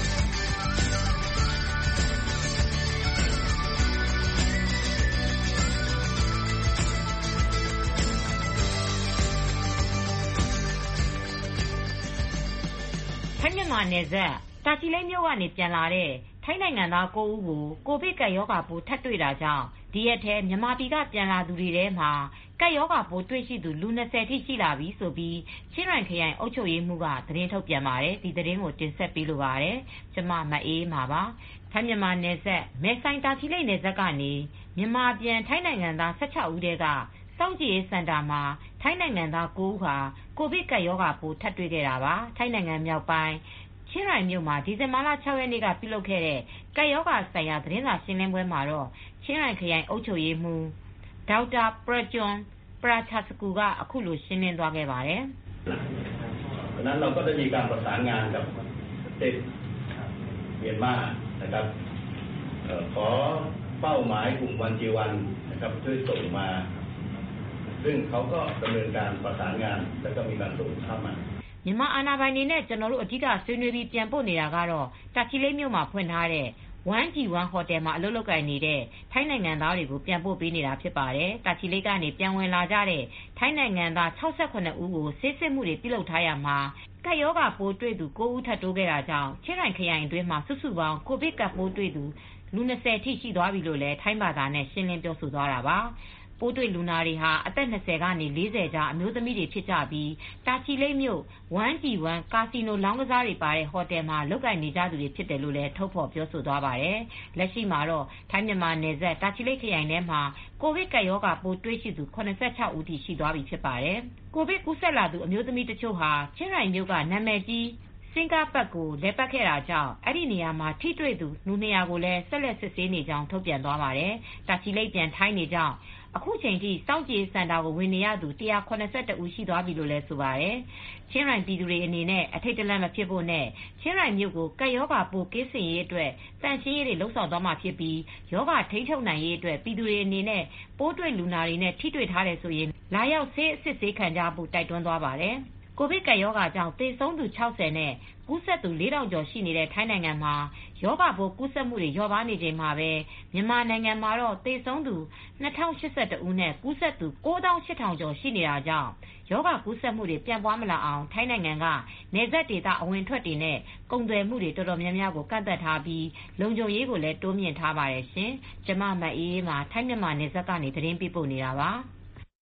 ထိုင်းမြန်မာနယ်စပ်တာချီလိတ်မြို့ကနေပြန်လာတဲ့ထိုင်းနိုင်ငံသားကိုးဦးကိုကိုဗစ်ကပ်ရောဂါပိုးထပ်တွေ့တာကြောင့်ဒီရက်ထဲမြန်မာပြည်ကပြန်လာသူတွေထဲမှာကပ်ရောဂါပိုးတွေ့ရှိသူလူ၂၀ထိရှိလာပြီဆိုပြီးချင်းရိုင်ခရိုင်အုပ်ချုပ်ရေးမှူးကသတင်းထုတ်ပြန်ပါတယ်ဒီသတင်းကိုတင်ဆက်ပေးလိုပါတယ်ကျွန်မမအေးမှာပါထိုင်းမြန်မာနယ်စပ်မဲဆိုင်တာချီလိတ်နယ်စပ်ကနေမြန်မာပြန်ထိုင်းနိုင်ငံသား၁၆ဦးထဲကစောင့်ကြည့်ရေးစင်တာမှာထိုင်းနိုင်ငံသားကိုးဦးဟာကိုဗစ်ကပ်ရောဂါပိုးထပ်တွေ့ခဲ့တာပါထိုင်းနိုင်ငံမြောက်ပိုင်းချင်းရိုင်မြို့မှာဒီဇင်ဘာလ၆ရက်နေ့ကပြုလုပ်ခဲ့တဲ့ကပ်ရောဂါဆိုင်ရာသတင်းစာရှင်းလင်းပွဲမှာတော့ချင်းရိုင်ခရိုင်အုပ်ချုပ်ရေးမှူးဒေါက်တာပရဂျွန်ပရာချာစကူကအခုလိုရှင်းလင်းသွားခဲ့ပါတယ်။นั้นเราก็ได้มีการประสานงานกับประเทศเมียนมานะครับขอเป้าหมายกลุ่มวันจีวันนะครับช่วยส่งมาซึ่งเขาก็ดำเนินการประสานงานแล้วก็มีการส่งเข้ามาမြန်မာအာဏာပိုင်တွေနဲ့ကျွန်တော်တို့အဓိကဆွေးနွေးပြီးပြန်ပို့နေတာကတော့တာချီလိတ်မြို့မှာဖွင့်ထားတဲ့ one G one ဟိုတယ်မှာအလုပ်လုပ်ကိုင်နေတဲ့ထိုင်းနိုင်ငံသားတွေကိုပြန်ပို့ပေးနေတာဖြစ်ပါတယ်။တာချီလိတ်ကနေပြန်ဝင်လာကြတဲ့ထိုင်းနိုင်ငံသား၆၇ဦးကိုဆေးစစ်မှုတွေပြုလုပ်ထားရမှာကပ်ရောဂါပိုးတွေ့သူ၉ဦးထပ်တိုးခဲ့တာကြောင့်ချင်းရိုင်ခရိုင်အတွင်းမှာစုစုပေါင်းကိုဗစ်ကပ်ပိုးတွေ့သူလူ၂၀ထိရှိသွားပြီလို့လည်းထိုင်းဘာသာနဲ့ရှင်းလင်းပြောဆိုသွားတာပါ။ပိုးတွေ့လူနာတွေဟာအသက်၂၀ကနေ၄၀ကြားအမျိုးသမီးတွေဖြစ်ကြပြီးတာချီလိတ်မြို့ one G one ကာစီနိုလောင်းကစားတွေပါတဲ့ဟိုတယ်မှာလုပ်ကိုင်နေကြသူတွေဖြစ်တယ်လို့လည်းထုတ်ဖော်ပြောဆိုသွားပါတယ်။လက်ရှိမှာတော့ထိုင်းမြန်မာနယ်စပ်တာချီလိတ်ခရိုင်ထဲမှာကိုဗစ်ကပ်ရောဂါပိုးတွေ့ရှိသူ၇၆ဦးထိရှိသွားပြီဖြစ်ပါတယ်။ကိုဗစ်ကူးစက်လာသူအမျိုးသမီးတချို့ဟာချင်းရိုင်မြို့ကနာမည်ကြီးစင်ကာပတ်ကိုလဲပတ်ခဲ့တာကြောင့်အဲ့ဒီနေရာမှာထိတွေ့သူလူ၂၀၀ကိုလည်းဆက်လက်စစ်ဆေးနေကြောင်းထုတ်ပြန်သွားပါတယ်။တာချီလိတ်ပြန်ထိုင်းနေကြောင်းအခုချိန်ထိစောင့်ကြည့်စင်တာကိုဝင်နေရသူ၁၇၁ဦးရှိသွားပြီလို့လည်းဆိုပါတယ်။ချင်းရိုင်ပြည်သူတွေအနေနဲ့အထိတ်တလန့်မဖြစ်ဖို့နဲ့ချင်းရိုင်မြို့ကိုကပ်ရောဂါပိုးကင်းစင်ရေးအတွက်တန်ရှင်းရေးတွေလှုံ့ဆော်သွားမှာဖြစ်ပြီးရောဂါထိန်းချုပ်နိုင်ရေးအတွက်ပြည်သူတွေအနေနဲ့ပိုးတွေ့လူနာတွေနဲ့ထိတွေ့ထားတယ်ဆိုရင်လာရောက်ဆေးအစစ်ဆေးခံကြဖို့တိုက်တွန်းသွားပါတယ်။ကိုဗစ်ကပ်ရောဂါကြောင့်သေဆုံးသူ၆၀နဲ့ကူးစက်သူ၄ထောင်ကျော်ရှိနေတဲ့ထိုင်းနိုင်ငံမှာရောဂါပိုးကူးစက်မှုတွေလျော့ပါးနေချိန်မှာပဲမြန်မာနိုင်ငံမှာတော့သေဆုံးသူ၂ထောင်၈၁ဦးနဲ့ကူးစက်သူ၉သောင်း၈ထောင်ကျော်ရှိနေတာကြောင့်ရောဂါကူးစက်မှုတွေပြန့်ပွားမလာအောင်ထိုင်းနိုင်ငံကနယ်စပ်ဒေသအဝင်ထွက်တွေနဲ့ကုန်သွယ်မှုတွေတော်တော်များများကိုကန့်သတ်ထားပြီးလုံခြုံရေးကိုလည်းတိုးမြှင့်ထားပါတယ်ရှင်။ကျွန်မမအေးအေးမှာထိုင်းမြန်မာနယ်စပ်ကနေသတင်းပေးပို့နေတာပါ။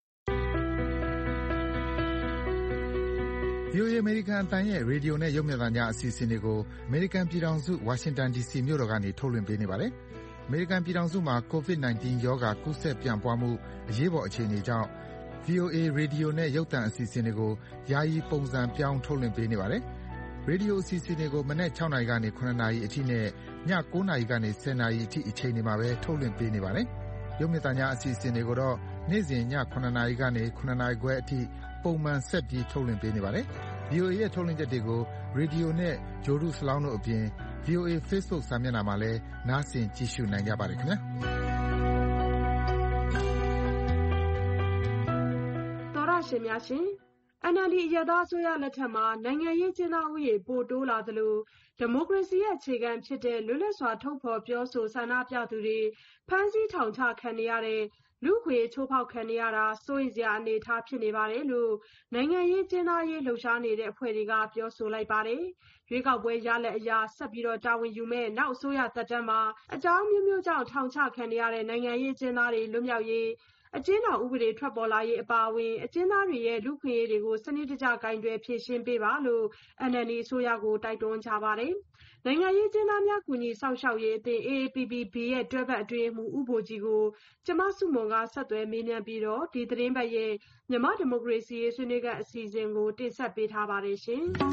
V O A အမေရိကန်အသံရဲ့ရေဒီယိုနဲ့ရုပ်မြင်သံကြားအစီအစဉ်တွေကိုအမေရိကန်ပြည်ထောင်စုဝါရှင်တန် ဒီစီ မြို့တော်ကနေထုတ်လွှင့်ပေးနေပါတယ်။အမေရိကန်ပြည်ထောင်စုမှာ ကိုဗစ် ၁၉ ရောဂါကူးစက်ပြန့်ပွားမှုအရေးပေါ်အခြေအနေကြောင့် V O A ရေဒီယိုနဲ့ရုပ်သံအစီအစဉ်တွေကိုယာယီပုံစံပြောင်းထုတ်လွှင့်ပေးနေပါတယ်။ရေဒီယိုအစီအစဉ်တွေကိုမနက်၆နာရီကနေ၇နာရီအထိနဲ့ည၉နာရီကနေ၁၀နာရီအထိအချိန်တွေမှာပဲထုတ်လွှင့်ပေးနေပါတယ်။ရုပ်မြင်သံကြားအစီအစဉ်တွေကိုတော့နေ့စဉ်ည၇နာရီကနေ၇နာရီခွဲအထိပုံမှန်ဆက်ပြီးထုတ်လွှင့်ပေးနေပါတယ်။ V O A ရဲ့ထုတ်လွှင့်ချက်တွေကိုရေဒီယိုနဲ့ဂြိုဟ်တုစလောင်းတို့အပြင်ဗွီအိုအေ Facebook စာမျက်နှာမှာလည်းနားဆင်ကြည့်ရှုနိုင်ကြပါတယ်ခင်ဗျာသောရရှင်များရှင် အန်အယ်လ်ဒီ အရပ်သားအစိုးရလက်ထက်မှာနိုင်ငံရေးကျင်းသားဥယေပိုတိုးလာသလိုဒီမိုကရေစီရဲ့အခြေခံဖြစ်တဲ့လွတ်လပ်စွာထုတ်ဖော်ပြောဆိုဆန္ဒပြသူတွေဖမ်းဆီးထောင်ချခံနေရတဲ့လူ့အခွင့်အရေးချိုးဖောက်ခံနေရတာစိုးရိမ်စရာအနေအထားဖြစ်နေပါတယ်လို့နိုင်ငံရေးကျင်းသားရေးလှုပ်ရှားနေတဲ့အဖွဲ့တွေကပြောဆိုလိုက်ပါတယ်။ရွေးကောက်ပွဲရလဒ်အရဆက်ပြီးတော့တာဝန်ယူမဲ့နောက်အစိုးရသက်တမ်းမှာအကြောင်းမျိုးမျိုးကြောင့်ထောင်ချခံနေရတဲ့နိုင်ငံရေးကျင်းသားတွေလွတ်မြောက်ရေးအကျဉ်းတော်ဥပဒေထွက်ပေါ်လာရေးအပါအဝင်အကျဉ်းသားတွေရဲ့လူ့ခွင့်ရေးတွေကိုစနစ်တကျဂိုင်တွယ်ဖြေရှင်းပေးပါလို့ အန်အယ်လ်ဒီ အစိုးရကိုတိုက်တွန်းကြပါတယ်။နိုင်ငံရေးကျင်းသားများကူညီစောင့်ရှောက်ရေးအသင်း အေအေပီပီဘီ ရဲ့တွဲဖက်အတွင်းရေးမှူးဦးဘိုကြီးကိုကျမစုမွန်ကဆက်သွယ်မေးမြန်းပြီးတော့ဒီသတင်းပတ်ရဲ့မြန်မာဒီမိုကရေစီရေးဆွေးနွေးခန်းအစီအစဉ်ကိုတင်ဆက်ပေးထားပါတယ်ရှင်။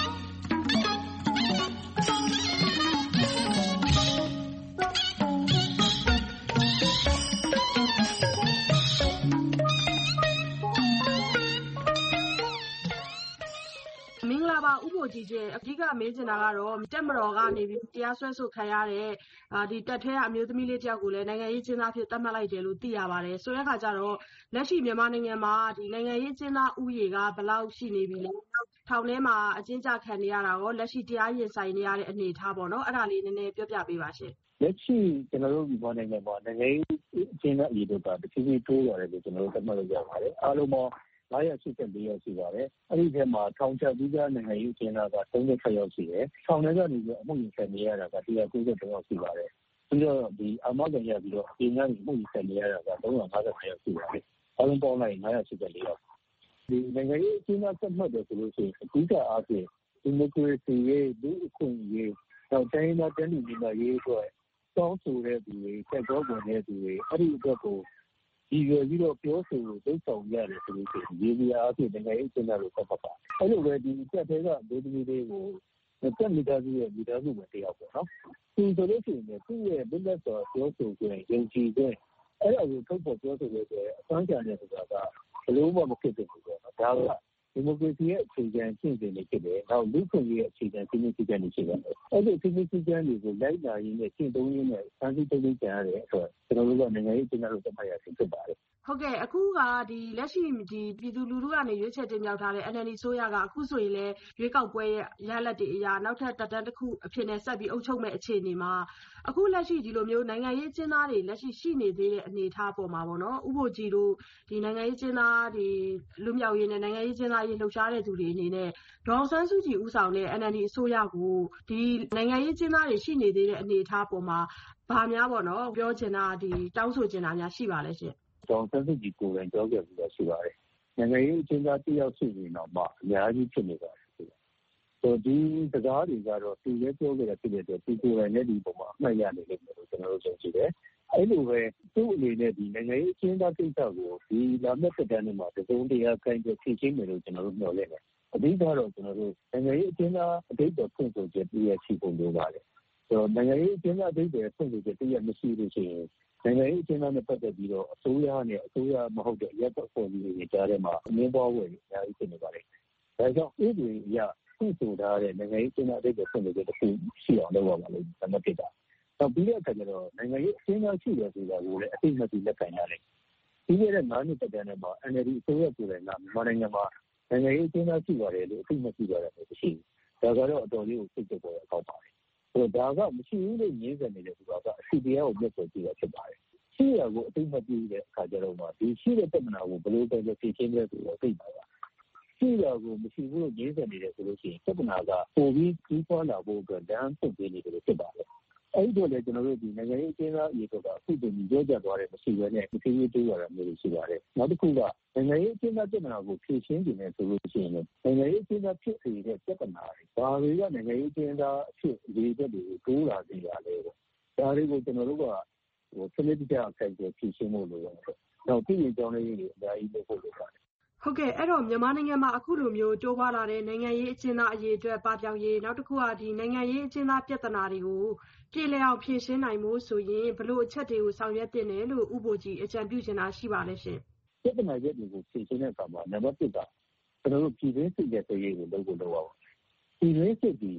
မင်္ဂလာပါဦးဘိုကြီးရှင်အဓိကမေးချင်တာကတော့တက်မတော်ကနေပြီးတရားစွဲဆိုခံရတဲ့ဒီတက်ထဲကအမျိုးသမီးလေးတယောက်ကိုလည်းနိုင်ငံရေးကျင်းသားဖြစ်သတ်မှတ်လိုက်တယ်လို့သိရပါတယ်ဆိုတဲ့အခါကျတော့လက်ရှိမြန်မာနိုင်ငံမှာဒီနိုင်ငံရေးကျင်းသားဥယေကဘယ်လောက်ရှိနေပြီလဲထောင်ထဲမှာအကျဉ်းချခံနေရတာရောလက်ရှိတရားရင်ဆိုင်နေရတဲ့အနေအထားပေါ့နော်အဲ့ဒါလေးနည်းနည်းပြောပြပေးပါရှင်လက်ရှိကျွန်တော်တို့မြန်မာနိုင်ငံမှာနိုင်ငံရေးကျင်းသားဥယေတို့ကတဖြည်းဖြည်းတိုးလာတယ်လို့ကျွန်တော်တို့သတ်မှတ်လို့ရပါတယ်အားလုံးပေါင်းငါးရာ၈၄ယောက်ရှိပါတယ်။အဲ့ဒီထဲမှာထောင်ချပြီးသားနိုင်ငံရေးကျင်းသားက၃၆ယောက်ရှိတယ်။ထောင်ထဲကနေပြီးအမှုရင်ဆိုင်နေရတာက၁၉၃ယောက်ရှိပါတယ်။ပြီးတော့ဒီအာမခံရပြီးတော့အင်းကနေအမှုရင်ဆိုင်နေရတာက၃၅၅ယောက်ရှိပါတယ်။အားလုံးပေါင်းလိုက်ငါးရာ၈၄ယောက်။ဒီနိုင်ငံရေးကျင်းသားသတ်မှတ်တယ်ဆိုလို့ရှိရင်အဓိကအားဖြင့်ဒီမိုကရေစီရေးလူ့အခွင့်အရေးနောက်တိုင်းဒေသတန်းတူညီမျှရေးအတွက်တောင်းဆိုတဲ့သူတွေဆက်တော်ဝင်တဲ့သူတွေအဲ့ဒီအတွက်ကိုဒီလိုပြီးတော့ပြောဆိုလို့သိဆောင်ရတယ်ဆိုလို့ရှိရင်ဒီနေရာအဖြစ်နိုင်ငံရေးကျင်းသားလို့ဆက်ပတ်ပါအဲ့လိုပဲဒီဆက်သေးကဒေသကြီးတွေကိုတက်မိသားစုရဲ့မိသားစုဝင်တယောက်ပေါ့နော်ဒီဆိုလို့ရှိရင်သူ့ရဲ့ဘယ်လက်ဆိုပြောဆိုခြင်းယုံကြည်ခြင်းအဲ့ဒါကိုထုတ်ပေါ်ပြောဆိုလို့ဆိုရင်အစွမ်းကြံတဲ့ဆိုတာကဘယ်လိုမှမဖြစ်ဘူးပေါ့နော်ဒါကဒီမိုကရေစီရဲ့အခြေခံရှင်းစဉ်တွေဖြစ်တယ်နောက်လူ့ခွင့်ရေးအခြေခံရှင်းရှင်းကြံနေရှိတယ်အဲ့ဒီရှင်းရှင်းကြံတွေကိုလိုက်လာရင်းနဲ့ရှင်းသုံးရင်းနဲ့စမ်းစစ်သုံးရင်းကြံရတဲ့အတွက်ကျွန်တော်တို့ကနိုင်ငံရေးကျင်းသားလို့သတ်မှတ်ရဖြစ်ပါတယ်ဟုတ်ကဲ့အခုကဒီလက်ရှိဒီပြည်သူလူထုကနေရွေးချယ်တင်မြှောက်ထားတဲ့ အန်အယ်လ်ဒီ ဆိုရကအခုဆိုရင်လည်းရွေးကောက်ပွဲရဲ့ရလဒ်တွေအရာနောက်ထပ်တက်တန်းတစ်ခုအဖြစ်နဲ့ဆက်ပြီးအုပ်ချုပ်မဲ့အခြေအနေမှာအခုလက်ရှိဒီလိုမျိုးနိုင်ငံရေးကျင်းသားတွေလက်ရှိရှိနေသေးတဲ့အနေအထားပေါ်မှာပေါ့နော်ဥပ္ပိုလ်ကြီးတို့ဒီနိုင်ငံရေးကျင်းသားတွေလူမျိုးရေးနဲ့နိုင်ငံရေးကျင်းသားရေးလှုပ်ရှားတဲ့သူတွေအနေနဲ့ဒေါ်အောင်ဆန်းစုကြည်ဦးဆောင်တဲ့ အန်အယ်လ်ဒီ အစိုးရကိုဒီနိုင်ငံရေးကျင်းသားတွေရှိနေသေးတဲ့အနေအထားပေါ်မှာဗာများပေါ့နော်ပြောချင်တာဒီတောင်းဆိုချင်တာများရှိပါလဲရှင်ဒေါ်အောင်ဆန်းစုကြည်ကိုယ်တိုင်ပြောခဲ့ပြီးတော့ရှိပါတယ်နိုင်ငံရေးအကျဉ်းသားတယောက်ရှိနေတော့မှအများကြီးဖြစ်နေပါတယ်ဆိုတော့ဒီစကားတွေကတော့သူလည်းပြောခဲ့တယ်ဖြစ်တဲ့အတွက်ဒီကိုယ်တိုင်လည်းဒီပုံမှာအမှတ်ရနေလိမ့်မယ်လို့ကျွန်တော်တို့ယုံကြည်တယ်အဲ့လိုပဲသူ့အနေနဲ့ဒီနိုင်ငံရေးအကျဉ်းသားကိစ္စကိုဒီလာမယ့်သက်တမ်းမှာတစုံတရာခိုင်ပြဖြည့်ချင်းမယ်လို့ကျွန်တော်တို့မျှော်လင့်တယ်အဓိကတော့ကျွန်တော်တို့နိုင်ငံရေးအကျဉ်းသားအဓိပ္ပာယ်ဖွင့်ဆိုချက်ပြည့်ရရှိဖို့လိုပါတယ်ဆိုတော့နိုင်ငံရေးအကျဉ်းသားအဓိပ္ပာယ်ဖွင့်ဆိုချက်ပြည့်ရမရှိလို့ရှိရင်နိုင်ငံရေးအကျဉ်းသားနဲ့ပတ်သက်ပြီးတော့အစိုးရနဲ့အစိုးရမဟုတ်တဲ့ရပ်သက်ဖွဲ့စည်းတွေကြားထဲမှာအမြင်ပေါ်ဝယ်အများကြီးဖြစ်နေပါတယ်။ဒါကြောင့်ဥပဒေအရဖွင့်ဆိုထားတဲ့နိုင်ငံရေးအကျဉ်းသားအဓိပ္ပာယ်ဖွင့်ဆိုချက်တစ်ခုရှိအောင်လုပ်ရပါလိမ့်မယ်။ဒါမှဖြစ်တာ။နောက်ပြီးတဲ့အခါကျတော့နိုင်ငံရေးအကျဉ်းသားရှိတယ်ဆိုတာကိုလည်းအသိအမှတ်ပြုလက်ခံရတယ်။ပြီးခဲ့တဲ့ငါးနှစ်ပတ်တန်းထဲမှာ အန်အယ်လ်ဒီ အစိုးရကိုယ်တိုင်ကမြန်မာနိုင်ငံမှာနိုင်ငံရေးအကျဉ်းသားရှိပါတယ်လို့အသိအမှတ်ပြုကြတယ်လို့ရှိတယ်။ဒါကတော့အတော်လေးကိုစိတ်ကြပေါ်ရကောင်းပါတယ်။ဆိုတော့ဒါကမရှိဘူးလို့ငြင်းဆန်နေတဲ့သူကအစီအတရားကိုမျက်စောကြည့်ရဖြစ်ပါတယ်။ရှိရကိုအသိမှတ်ပြုတဲ့အခါကျတော့မှဒီရှိတဲ့ပြဿနာကိုဘယ်လိုပဲဖြေရှင်းလဲဆိုတော့သိပါပါရှိရကိုမရှိဘူးလို့ငြင်းဆန်နေတယ်ဆိုလို့ရှိရင်ပြဿနာကပိုပြီးကြီးပွားလာဖို့အတွက်လမ်းဖွင့်ပေးနေတယ်ဖြစ်ပါတယ်အဲ့ဒီတော့လေကျွန်တော်တို့ဒီနိုင်ငံရေးအကျဉ်းသားအရေးတော့အခုတည်းကြောကြသွားတယ်မရှိဘဲနဲ့ဒီသေးသေးတိုးရတာမျိုးရှိပါတယ်နောက်တစ်ခုကနိုင်ငံရေးအကျဉ်းသားပြဿနာကိုဖြေရှင်းနေတယ်ဆိုလို့ရှိရင်နိုင်ငံရေးအကျဉ်းသားဖြစ်နေတဲ့ပြဿနာတွေဘာတွေကနိုင်ငံရေးအကျဉ်းသားအဖြစ်ရေးချက်တွေကိုတိုးလာစေရလဲဒါတွေကိုကျွန်တော်တို့ကဟိုစနစ်တကျအခိုင်အမာဖြေရှင်းဖို့လိုတယ်။နောက်ပြည်ကြောင်းလေးတွေအများကြီးလုပ်ဖို့လိုပါတယ်။ဟုတ်ကဲ့အဲ့တော့မြန်မာနိုင်ငံမှာအခုလိုမျိုးတိုးပွားလာတဲ့နိုင်ငံရေးအကျဉ်းသားအရေးအတွက်ပပြောင်ရေးနောက်တစ်ခုကဒီနိုင်ငံရေးအကျဉ်းသားပြဿနာတွေကိုပြည်လည်အောင်ဖြေရှင်းနိုင်ဖို့ဆိုရင်ဘလို့အချက်တွေကိုဆောင်ရွက်တင်တယ်လို့ဥပ္ပိုလ်ကြီးအကြံပြုချင်တာရှိပါလဲရှင်။ပြဿနာချက်တွေကိုဖြေရှင်းတဲ့အခါမှာနံပါတ်တစ်ကကျွန်တော်တို့ပြည်တွင်းစစ်ရဲ့တရေကိုလုပ်ဖို့လုပ်ရအောင်။ပြည်တွင်းစစ်ဒီ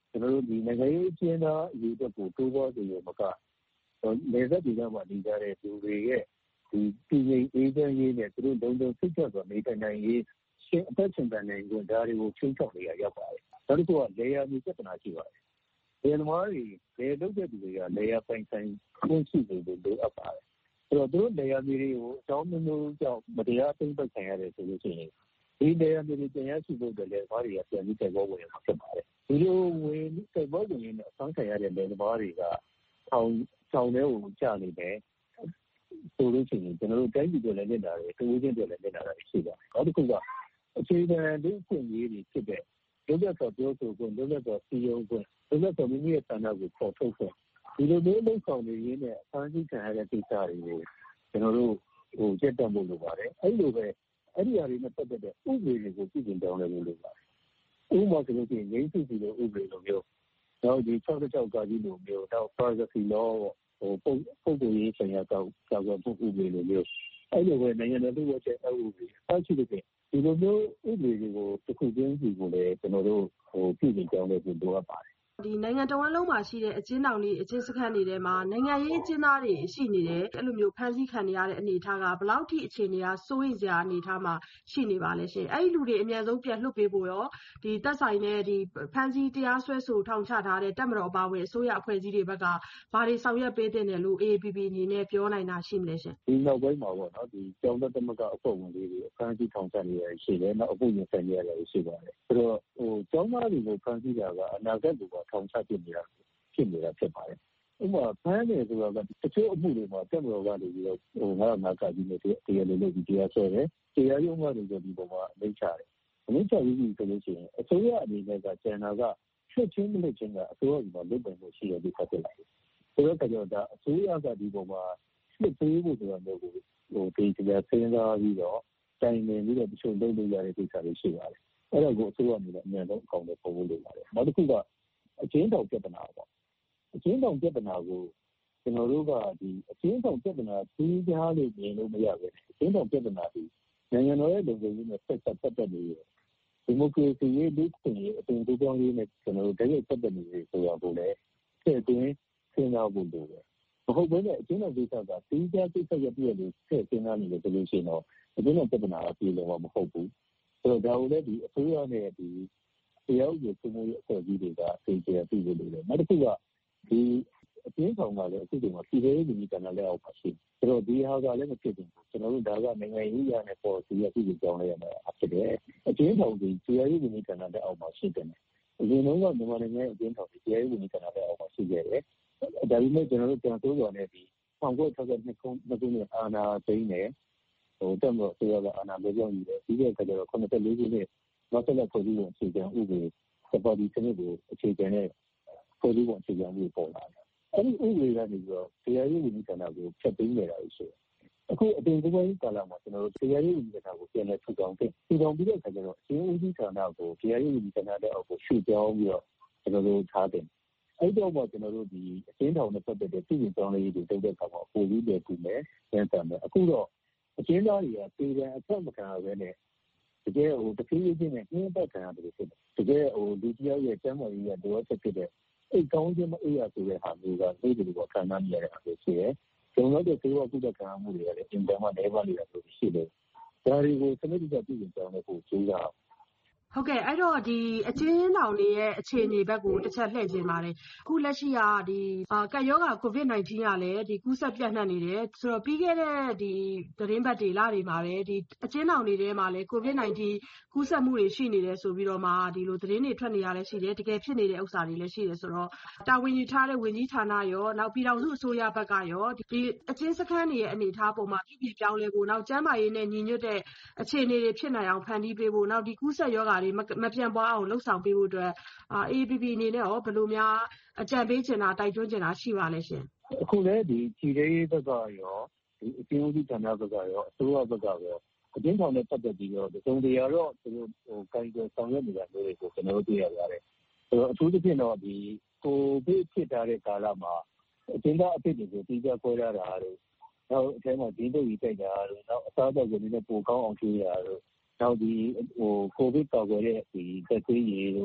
ကျွန်တော်တို့ဒီနိုင်ငံရေးအကျဉ်းသားအရေးအတွက်ကိုတိုးပွားစေရမကနေသက်ဒေသမှာနေကြတဲ့သူတွေရဲ့ဒီပြည်ငြိမ်အေးချမ်းရေးနဲ့သူတို့လုံခြုံစိတ်ချစွာနေထိုင်နိုင်ရေးရှင်အသက်ရှင်တန်နိုင်ခွင့်ဒါတွေကိုချင်းချောက်နေရရောက်ပါတယ်။နောက်တစ်ခုကလေယာမျိုးပြဿနာရှိပါတယ်။လေယာသမားတွေလေလုပ်တဲ့သူတွေကလေယာပိုင်ဆိုင်ခွင့်ရှိနေလို့လိုအပ်ပါတယ်။အဲ့တော့သူတို့လေယာမျိုးတွေကိုအကြောင်းမျိုးမျိုးကြောင့်မတရားသိမ်းပိုက်ခံရတယ်ဆိုလို့ရှိရင်ဒီလေယာမျိုးတွေပြန်ရရှိဖို့အတွက်လေသမားတွေကပြန်ပြီးတိုက်ပွဲဝင်ရမှာဖြစ်ပါတယ်။ဒီလိုဝင်တိုက်ပွဲဝင်ရတဲ့အဆန်းခံရတဲ့လေသမားတွေကအောင်ဆောင်တဲ့ကိုကြာနေတယ်ဆိုလို့ရှိရင်ကျွန်တော်တို့တိုင်းပြည်တွေလည်းနေတာတွေတိုးချင်းတွေလည်းနေတာတွေရှိပါတယ်။နောက်တစ်ခုကအခြေခံလူ့အခွင့်အရေးတွေဖြစ်တဲ့လူ့လက်တော်ပြောဆိုခွင့်လူ့လက်တော်စီရင်ခွင့်လူ့လက်တော်မိမိရဲ့ဌာနကိုပေါ်ထုတ်ခွင့်ဒီလိုမျိုးလုံဆောင်နေရင်းနဲ့အဆန်းကြီးခံရတဲ့ကိစ္စတွေကိုကျွန်တော်တို့ဟိုကျက်တက်ဖို့လိုပါတယ်။အဲ့လိုပဲအဲ့ဒီအရာတွေနဲ့ပတ်သက်တဲ့ဥပဒေတွေကိုပြည်ပြင်တောင်းလဲဖို့လိုပါတယ်။ဥပမာဆိုလို့ရှိရင်ငြိမ်းစုစီလိုဥပဒေလိုမျိုးနောက်ဒီ၆၆ကာကြီးလိုမျိုးနောက် privacy law ဟိုပုံပုံကိုရေးဆိုင်ရာကောက်ကောက်ွယ်ဖို့ဥပဒေလိုမျိုးအဲ့လိုပဲနိုင်ငံတော်လူ့ဝတ်ချက်အဥပဒေအရှိတဲ့ဒီလိုမျိုးဥပဒေတွေကိုတစ်ခုချင်းစီကိုလည်းကျွန်တော်တို့ဟိုပြည်ပြင်ကြောင်းလေးကိုလိုအပ်ပါတယ်ဒီနိုင်ငံတော်ဝန်လုံးမှာရှိတဲ့အကျဉ်းတောင်တွေအကျဉ်းစခန်းတွေထဲမှာနိုင်ငံရေးအကျဉ်းသားတွေရှိနေတယ်အဲ့လိုမျိုးဖမ်းဆီးခံရတဲ့အနေအထားကဘယ်လောက်ထိအခြေအနေကစိုးရိမ်စရာအနေအထားမှာရှိနေပါလဲရှင်အဲ့ဒီလူတွေအများဆုံးပြန်လွှတ်ပေးဖို့ရောဒီတပ်ဆိုင်တဲ့ဒီဖမ်းဆီးတရားစွဲဆိုထောင်ချထားတဲ့တပ်မတော်အပါအဝင်အစိုးရအဖွဲ့အစည်းတွေဘက်ကဘာတွေဆောင်ရွက်ပေးတဲ့တယ်လို့ အေ အေ ပီ ပီ အနေနဲ့ပြောနိုင်တာရှိမလဲရှင်ဒီနောက်ပိုင်းမှာပေါ့နော်ဒီကျောင်းသားသမဂ္ဂအဖွဲ့ဝင်တွေဖမ်းဆီးထောင်ချနေရရှိတယ်နောက်အခုရင်ဆိုင်နေရတယ်ရှိပါတယ်ဆိုတော့ဟိုကျောင်းသားတွေကိုဖမ်းဆီးတာကအနာဂတ်ကိုထောင်ချဖြစ်နေတာဖြစ်နေတာဖြစ်ပါတယ်။ဥပမာဖမ်းတယ်ဆိုတာကတချို့အမှုတွေမှာတက်မတော်ကနေပြီးတော့ဟိုငါ့ငါကကြီးနဲ့တရားလိုလုပ်ပြီးတရားဆွဲတယ်။တရားရုံးကနေပြီးဒီပုံမှာလိမ့်ချတယ်။လိမ့်ချပြီးပြီဆိုလို့ရှိရင်အစိုးရအနေနဲ့ကကျန်တာကချက်ချင်းမလို့ချင်းကအစိုးရကလုပ်ပိုင်မှုရှိတယ်ဒီဖက်ဖြစ်လာတယ်။ဆိုတော့ကြောင့်ဒါအစိုးရကဒီပုံမှာစစ်ပေးဖို့ဆိုတာမျိုးကိုဟိုဒီတရားစဉ်းစားပြီးတော့တိုင်ပင်ပြီးတော့တချို့လုပ်လို့ရတဲ့ကိစ္စတွေရှိပါတယ်။အဲ့ဒါကိုအစိုးရအနေနဲ့အများဆုံးအကောင့်တွေပုံဖို့လုပ်ပါတယ်။နောက်တစ်ခုကအကျဉ်းထောင်ပြဿနာပေါ့အကျဉ်းထောင်ပြဿနာကိုကျွန်တော်တို့ကဒီအကျဉ်းထောင်ပြဿနာကြီးကြားလို့မြင်လို့မရဘူးအကျဉ်းထောင်ပြဿနာဒီနိုင်ငံတော်ရဲ့လုံခြုံရေးနဲ့ဆက်ဆက်ပတ်သက်နေတယ်ဒီမိုကရေစီရေးလူ့ခွင့်ရေးအသွင်ကူးပြောင်းရေးနဲ့ကျွန်တော်တို့တကယ်ပတ်သက်နေတယ်ဆိုတော့ကိုလည်းဆက်တွင်းစဉ်းစားဖို့လိုတယ်မဟုတ်ဘဲနဲ့အကျဉ်းထောင်ကိစ္စကကြီးကြားကိစ္စရပြည့်လို့ဆက်စဉ်းစားနေတယ်ဆိုလို့ရှိရင်တော့အကျဉ်းထောင်ပြဿနာကပြေလုံးဝမဟုတ်ဘူးဆိုတော့ဒါကိုလည်းဒီအစိုးရနဲ့ဒီတရားဥပဒေစိုးမိုးရေးအဖွဲ့အစည်းတွေကသိကြသိလို့လို့နောက်တစ်ခုကဒီအကျဉ်းဆောင်ကလည်းအခုချိန်မှာပြည်ထောင်စုဝန်ကြီးဌာနလက်အောက်မှာရှိဆိုတော့ဒီဟာကလည်းမဖြစ်ဘူးကျွန်တော်တို့ဒါကနိုင်ငံရေးရနဲ့ policy ရပြည်ပြောင်းလဲရမှာဖြစ်တယ်အကျဉ်းဆောင်ဒီတရားရေးဝန်ကြီးဌာနလက်အောက်မှာရှိတယ်အရင်တော့မြန်မာနိုင်ငံရဲ့အကျဉ်းဆောင်ဒီတရားရေးဝန်ကြီးဌာနလက်အောက်မှာရှိခဲ့တယ်ဒါပေမဲ့ကျွန်တော်တို့ပြန်ဆိုးတော်နဲ့ဒီ၁၉၆၂ခုနှစ်အာဏာသိမ်းတယ်ဟိုတက်တော့ဆိုရကအာဏာပြောင်းယူတယ်ပြီးတဲ့အခါကျတော့ခုနှစ်လေးခုနှစ်နောက်ဆက်လက်ဖွဲ့စည်းပုံအခြေခံဥပဒေစပါတီစနစ်ကိုအခြေခံတဲ့ဖွဲ့စည်းပုံအခြေခံဥပဒေပေါ်လာတယ်။အဲဒီဥပဒေကနေပြီးတော့တရားရေးဝန်ကြီးဌာနကိုဖျက်သိမ်းနေတာရှိတယ်။အခုအပြင်ကိုယ်ပိုင်ကာလမှာကျွန်တော်တို့တရားရေးဝန်ကြီးဌာနကိုပြန်လည်ထူထောင်တဲ့ထူထောင်ပြီးတဲ့အခါကျတော့အရင်ဦးစီးဌာနကိုတရားရေးဝန်ကြီးဌာနတဲ့အောက်ကိုရွှေ့ပြောင်းပြီးတော့ကျွန်တော်တို့ထားတယ်။အဲဒီတော့မှကျွန်တော်တို့ဒီအကျဉ်းထောင်နဲ့ပတ်သက်တဲ့ပြည်ပြောင်းလဲရေးတွေတုံ့တဲ့အခါမှာပိုပြီးလည်းပြင်မယ်၊ပြန်ဆံမယ်။အခုတော့အကျဉ်းသားတွေကပြည်ပအချက်မခံရဘဲနဲ့တကယ်ဟိုတဖြည်းဖြည်းချင်းနဲ့နှင်းပတ်ခံရတယ်ဖြစ်တယ်တကယ်ဟိုလူတယောက်ရဲ့ကျန်းမာရေးကလိုအပ်ချက်ဖြစ်တဲ့အိတ်ကောင်းခြင်းမအေးရဆိုတဲ့ဟာမျိုးကသိတယ်လို့ခံစားနေရတဲ့အခါရှိတယ်ကျွန်တော်တို့သေဝကုသခံမှုတွေကလည်းအင်တာမှာနေပါနေတာလို့ရှိတယ်ဒါတွေကိုစနစ်တကျပြည်ပြင်ကြောင်းနဲ့ပို့ကြိုးစားဟုတ်ကဲ့အဲ့တော့ဒီအကျဉ်းထောင်တွေရဲ့အခြေအနေဘက်ကိုတစ်ချက်လှည့်ခြင်းပါတယ်အခုလက်ရှိကဒီကပ်ရောဂါ ကိုဗစ် ၁၉ ကလည်းဒီကူးစက်ပြန့်နှံ့နေတယ်ဆိုတော့ပြီးခဲ့တဲ့ဒီသတင်းပတ်တွေလတွေမှာပဲဒီအကျဉ်းထောင်တွေထဲမှာလည်း ကိုဗစ် ၁၉ ကူးစက်မှုတွေရှိနေတယ်ဆိုပြီးတော့မှဒီလိုသတင်းတွေထွက်နေရလဲရှိတယ်တကယ်ဖြစ်နေတဲ့ဥစ္စာတွေလည်းရှိတယ်ဆိုတော့တာဝန်ယူထားတဲ့ဝန်ကြီးဌာနရောနောက်ပြည်ထောင်စုအစိုးရဘက်ကရောဒီအကျဉ်းစခန်းတွေရဲ့အနေအထားပုံမှာပြည်ပြောင်းလဲဖို့နောက်ကျန်းမာရေးနဲ့ညီညွတ်တဲ့အခြေအနေတွေဖြစ်နိုင်အောင်ဖန်တီးပေးဖို့နောက်ဒီကူးစက်ရောဂါတွေမပြန်ပွားအောင်လှုပ်ဆောင်ပေးဖို့အတွက်အာ အေ အေ ပီ ပီ အနေနဲ့ရောဘယ်လိုများအကြံပေးချင်တာတိုက်တွန်းချင်တာရှိပါလဲရှင်အခုလည်းဒီပြည်ရေးဘက်ကရောဒီအကျဉ်းဦးစီးဌာနဘက်ကရောအစိုးရဘက်ကရောအကျဉ်းထောင်နဲ့ပတ်သက်ပြီးတော့တုံတရားတော့သူတို့ဟိုကိုင်တွယ်ဆောင်ရွက်နေတာမျိုးတွေကိုကျွန်တော်တို့တွေ့ရပါတယ်ဆိုတော့အထူးသဖြင့်တော့ဒီကိုဗစ်ဖြစ်ထားတဲ့ကာလမှာအကျဉ်းသားအဖြစ်တွေကိုပြီးကြခွဲရတာတို့နောက်အထဲမှာဒီတို့ကြီးတိုက်တာတို့နောက်အစားအသောက်ကိုလည်းပိုကောင်းအောင်ကျွေးရတာတို့နောက်ဒီဟိုကိုဗစ်ကောက်ွယ်တဲ့ဒီသက်သွေးရည်တို့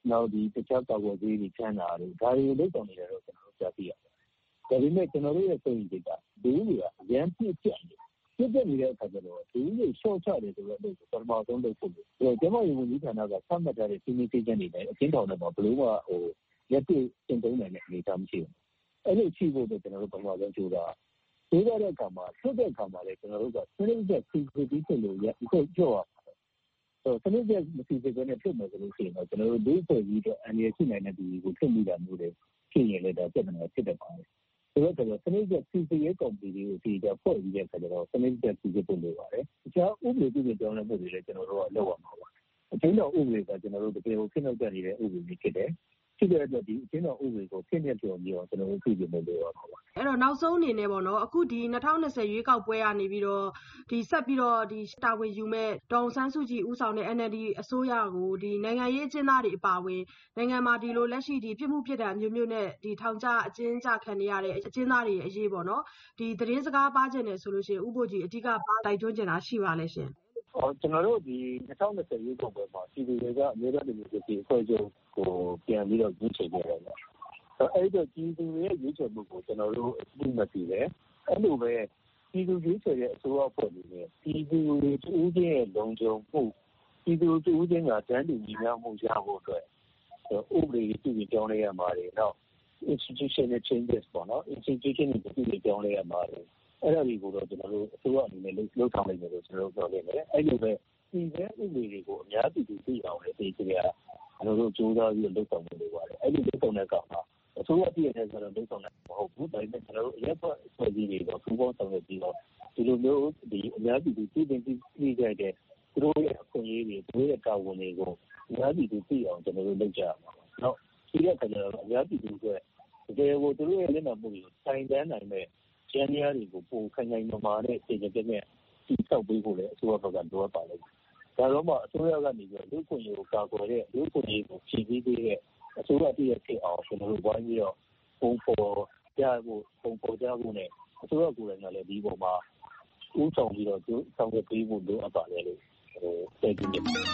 နောက်ဒီတခြားကာကွယ်ဆေးတွေချမ်းသာတယ်ဒါတွေကိုလုပ်ဆောင်နေတယ်တော့ကျွန်တော်တို့ကြားသိရတယ်။ဒါပေမဲ့ကျွန်တော်တို့ရဲ့စိုးရိမ်စိတ်ကဒူးတွေကအရန်ပြည့်ပြတ်နေပြည့်ပြတ်နေတဲ့အခါကျတော့ဒူးတွေရှော့ချတယ်ဆိုတော့ပထမဆုံးလုပ်ဖို့လို့ဆိုတော့ကျမတို့ဝန်ကြီးဌာနကသတ်မှတ်ထားတဲ့စီမင်းကိန်းတွေနဲ့အချင်းတော်တွေမှာဘလို့မှဟိုရက်ပြည့်ကျင့်သုံးနိုင်တဲ့အနေအထားမရှိဘူး။အဲ့လိုရှိဖို့တော့ကျွန်တော်တို့ပထမဆုံးကြိုးစားကြိုးစားတဲ့အခါမှာဆွတ်တဲ့အခါမှာလည်းကျွန်တော်တို့ကစနစ်ကျစီစီပြီးဖြစ်လို့ရအခုကြောက်ဆိုစနစ်ကျမစီစီကနေဖြစ်မယ်ဆိုလို့ရှိရင်တော့ကျွန်တော်တို့ဒုဖွဲ့ကြီးတော့အန်ရရှိနိုင်တဲ့ဒီကိုဖြစ်မိတာမျိုးတွေဖြစ်ရင်လည်းဒါပြဿနာဖြစ်တတ်ပါတယ်။ဆိုတော့စနစ်ကျစီစီရဲ့ကော်မတီတွေကိုဒီတော့ဖွဲ့ပြီးတဲ့အခါကျတော့စနစ်ကျစီစီပုံလို့ပါတယ်။တခြားဥပဒေပြုပြင်ပြောင်းလဲမှုတွေလည်းကျွန်တော်တို့ကလုပ်ရမှာပါ။အချင်းတော်ဥပဒေကကျွန်တော်တို့တကယ်ကိုဖြစ်နောက်တက်နေတဲ့ဥပဒေတွေဖြစ်တယ်။ဖြစ်တဲ့အတွက်ဒီအချင်းတော်ဥပဒေကိုဖြစ်နေပြောပြီးတော့ကျွန်တော်တို့ပြုပြင်လို့ရပါပါ။အဲ့တော့နောက်ဆုံးအနေနဲ့ပေါ့နော်အခုဒီ၂၀၂၀ရွေးကောက်ပွဲကနေပြီးတော့ဒီဆက်ပြီးတော့ဒီတာဝန်ယူမဲ့ဒေါ်အောင်ဆန်းစုကြည်ဦးဆောင်တဲ့ N L D အစိုးရကိုဒီနိုင်ငံရေးအကျဉ်းသားတွေအပါအဝင်နိုင်ငံမှာဒီလိုလက်ရှိဒီပြစ်မှုပြစ်ဒဏ်မျိုးမျိုးနဲ့ဒီထောင်ကျအကျဉ်းချခံနေရတဲ့အကျဉ်းသားတွေအရေးပေါ့နော်ဒီသတင်းစကားပါကျင်တယ်ဆိုလို့ရှိရင်ဥပ္ပိုလ်ကြီးအဓိကပါတိုက်တွန်းချင်တာရှိပါလဲရှင်။ဟောကျွန်တော်တို့ဒီ၂၀၂၀ရွေးကောက်ပွဲမှာပြည်သူတွေကအမျိုးသားဒီမိုကရေစီအဖွဲ့ချုပ်ကိုပြန်ပြီးတော့ညှိချင်ကြတယ်ပေါ့။အဲ့တော့ပြည်သူရဲ့ရွေးချယ်မှုကိုကျွန်တော်တို့အသိမှတ်ပြုတယ်။အဲ့လိုပဲပြည်သူရွေးချယ်တဲ့အစိုးရအဖွဲ့အနေနဲ့ပြည်သူတွေတူးချင်းရဲ့လုံခြုံမှုပြည်သူတူးချင်းကတန်းတူညီမျှမှုရဖို့အတွက်ဥပဒေပြုပြင်ပြောင်းလဲရမှာတွေနောက် institutional changes ပေါ့နော် institution တွေပြုပြင်ပြောင်းလဲရမှာတွေအဲ့ဒါတွေကိုတော့ကျွန်တော်တို့အစိုးရအနေနဲ့လုပ်ဆောင်နိုင်တယ်လို့ကျွန်တော်တို့ပြောနေတယ်အဲ့လိုပဲဒီရဲ့ဥပဒေတွေကိုအများပြည်သူသိအောင်လည်းဒီကြရာကျွန်တော်တို့ကြိုးစားပြီးလုပ်ဆောင်နေပါတယ်အဲ့ဒီလုပ်ဆောင်တဲ့ကောင်မှာအစိုးရပြည်နယ်ဆိုတော့လုပ်ဆောင်နိုင်မဟုတ်ဘူးဒါပေမဲ့ကျွန်တော်တို့အရက်ဖွဲ့ဖွဲ့စည်းတွေတော့ပူးပေါင်းဆောင်ရွက်ပြီးတော့ဒီလိုမျိုးဒီအများပြည်သူသိသိသိကြတဲ့သူတို့ရဲ့အခွင့်အရေးတွေသူတို့ရဲ့တာဝန်တွေကိုအများပြည်သူသိအောင်ကျွန်တော်တို့လုပ်ကြရမှာပါ။နောက်ဒီကကျတော့အများပြည်သူတွေတကယ်ကိုသူတို့ရဲ့လက်နက်မှုတွေကိုတိုင်တန်းနိုင်မဲ့ကျန်းမာရေးတွေကိုပုံခိုင်ခိုင်မာမာနဲ့ပြည်ကျတဲ့နဲ့တိစောက်ပေးဖို့လည်းအစိုးရဘက်ကလိုအပ်ပါလိမ့်မယ်။ဒါတော့မှအစိုးရကနေပြီးလူ့ခွင့်ရေးကိုကာကွယ်တဲ့လူ့ခွင့်ရေးကိုဖြည့်ဆည်းပေးတဲ့အစိုးရတည်းရဲ့ဖြစ်အောင်ကျွန်တော်တို့ဝိုင်းပြီးတော့ပုံပေါ်ကြဖို့ပုံပေါ်ကြဖို့နဲ့အစိုးရကိုယ်တိုင်ကလည်းဒီပေါ်မှာဦးဆောင်ပြီးတော့သူဆောင်ရွက်ပေးဖို့လိုအပ်ပါတယ်လို့ဟိုပြောကြည့်နေပါတယ်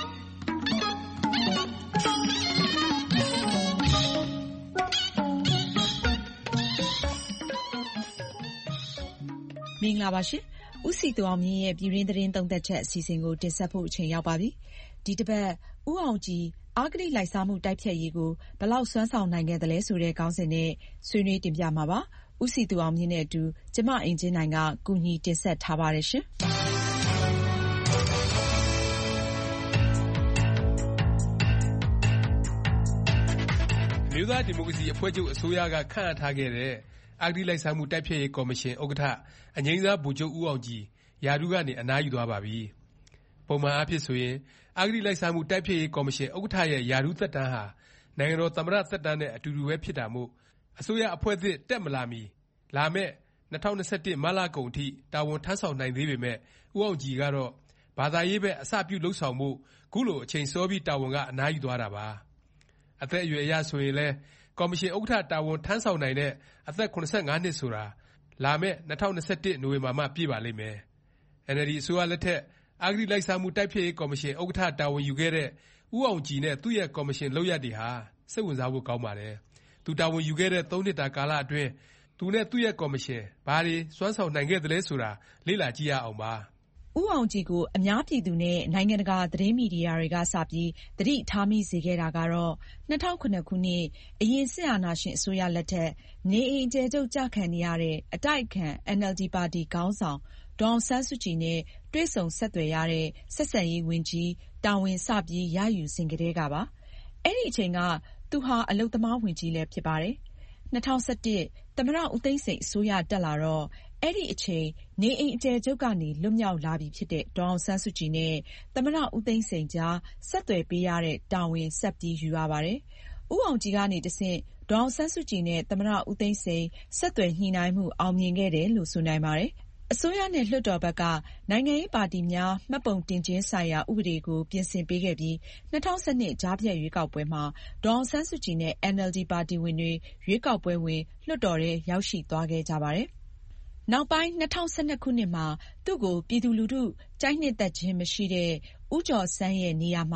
မင်္ဂလာပါရှင်။ဦးစီသူအောင်မြင့်ရဲ့ပြည်တွင်းသတင်းသုံးသပ်ချက်အစီအစဉ်ကိုတင်ဆက်ဖို့အချိန်ရောက်ပါပြီ။ဒီတစ်ပတ်ဦးအောင်ကြည်အဂတိလိုက်စားမှုတိုက်ဖျက်ရေးကိုဘယ်လောက်စွမ်းဆောင်နိုင်ခဲ့သလဲဆိုတဲ့ခေါင်းစဉ်နဲ့ဆွေးနွေးတင်ပြမှာပါ။ဦးစီသူအောင်မြင့်နဲ့အတူကျမအင်ကြင်းနိုင်ကကူညီတင်ဆက်ထားပါတယ်ရှင်။မြို့သားဒီမိုကရေစီအဖွဲ့ချုပ်အစိုးရကခန့်အပ်ထားခဲ့တဲ့အဂတိလိုက်စားမှုတိုက်ဖျက်ရေးကော်မရှင်ဥက္ကဋ္ဌအငြိမ်းစားဗိုလ်ချုပ်ဦးအောင်ကြည်ရာထူးကနေအနားယူသွားပါပြီ။ပုံမှန်အားဖြင့်ဆိုရင်အဂတိလိုက်စားမှုတိုက်ဖျက်ရေးကော်မရှင်ဥက္ကဋ္ဌရဲ့ရာထူးသက်တမ်းဟာနိုင်ငံတော်သမ္မတသက်တမ်းနဲ့အတူတူပဲဖြစ်တာမို့အစိုးရအဖွဲ့သစ်တက်မလာမီလာမယ့်၂၀၂၁မတ်လကုန်အထိတာဝန်ထမ်းဆောင်နိုင်သေးပေမဲ့ဦးအောင်ကြည်ကတော့ဘာသာရေးဘက်အစပြုလုပ်ဆောင်မှုခုလိုအချိန်စောပြီးတာဝန်ကအနားယူသွားတာပါ။အသက်အရွယ်အရဆိုရင်လည်းကော်မရှင်ဥက္ကဋ္ဌတာဝန်ထမ်းဆောင်နိုင်တဲ့အသက်၇၅နှစ်ဆိုတာလာမယ့်၂၀၂၁နိုဝင်ဘာမှပြည့်ပါလိမ့်မယ်။ အင်န်အယ်လ်ဒီ အစိုးရလက်ထက်အဂတိလိုက်စားမှုတိုက်ဖျက်ရေးကော်မရှင်ဥက္ကဋ္ဌတာဝန်ယူခဲ့တဲ့ဦးအောင်ကြည်နဲ့သူ့ရဲ့ကော်မရှင်လုပ်ရပ်တွေဟာစိတ်ဝင်စားဖို့ကောင်းပါတယ်။သူတာဝန်ယူခဲ့တဲ့သုံးနှစ်တာကာလအတွင်းသူနဲ့သူ့ရဲ့ကော်မရှင်ဘာတွေစွမ်းဆောင်နိုင်ခဲ့သလဲဆိုတာလေ့လာကြည့်ရအောင်ပါ။ဦးအောင်ကြည်ကိုအများပြည်သူနဲ့နိုင်ငံတကာသတင်းမီဒီယာတွေကစပြီးသတိထားမိစေခဲ့တာကတော့၂၀၀၇ခုနှစ်အရင်စစ်အာဏာရှင်အစိုးရလက်ထက်နေအိမ်အကျယ်ချုပ်ကျခံနေရတဲ့အတိုက်အခံ အန်အယ်လ်ဒီ ပါတီခေါင်းဆောင်ဒေါ်အောင်ဆန်းစုကြည်နဲ့တွေ့ဆုံဆက်သွယ်ရတဲ့ဆက်ဆံရေးဝန်ကြီးတာဝန်စပြီးရယူစဉ်ကတည်းကပါ။အဲ့ဒီအချိန်ကသူဟာအလုပ်သမားဝန်ကြီးလည်းဖြစ်ပါတယ်။၂၀၁၁သမ္မတဦးသိန်းစိန်အစိုးရတက်လာတော့အဲ့ဒီအချိန်နေအိမ်အကျယ်ချုပ်ကနေလွတ်မြောက်လာပြီဖြစ်တဲ့ဒေါ်အောင်ဆန်းစုကြည်နဲ့သမ္မတဦးသိန်းစိန်ကြားဆက်သွယ်ပေးရတဲ့တာဝန်ဆက်ပြီးယူရပါတယ်။ဦးအောင်ကြည်ကနေတဆင့်ဒေါ်အောင်ဆန်းစုကြည်နဲ့သမ္မတဦးသိန်းစိန်ဆက်သွယ်ညှိနှိုင်းမှုအောင်မြင်ခဲ့တယ်လို့ဆိုနိုင်ပါတယ်။အစိုးရနဲ့လွှတ်တော်ဘက်ကနိုင်ငံရေးပါတီများမှတ်ပုံတင်ခြင်းဆိုင်ရာဥပဒေကိုပြင်ဆင်ပေးခဲ့ပြီး၂၀၁၂ကြားဖြတ်ရွေးကောက်ပွဲမှာဒေါ်အောင်ဆန်းစုကြည်နဲ့ အန်အယ်လ်ဒီ ပါတီဝင်တွေရွေးကောက်ပွဲဝင်လွှတ်တော်ထဲရောက်ရှိသွားခဲ့ကြပါတယ်။နောက်ပိုင်း၂၀၁၂ခုနှစ်မှာသူ့ကိုပြည်သူလူထုကြိုက်နှစ်သက်ခြင်းမရှိတဲ့ဦးကျော်ဆန်းရဲ့နေရာမှာ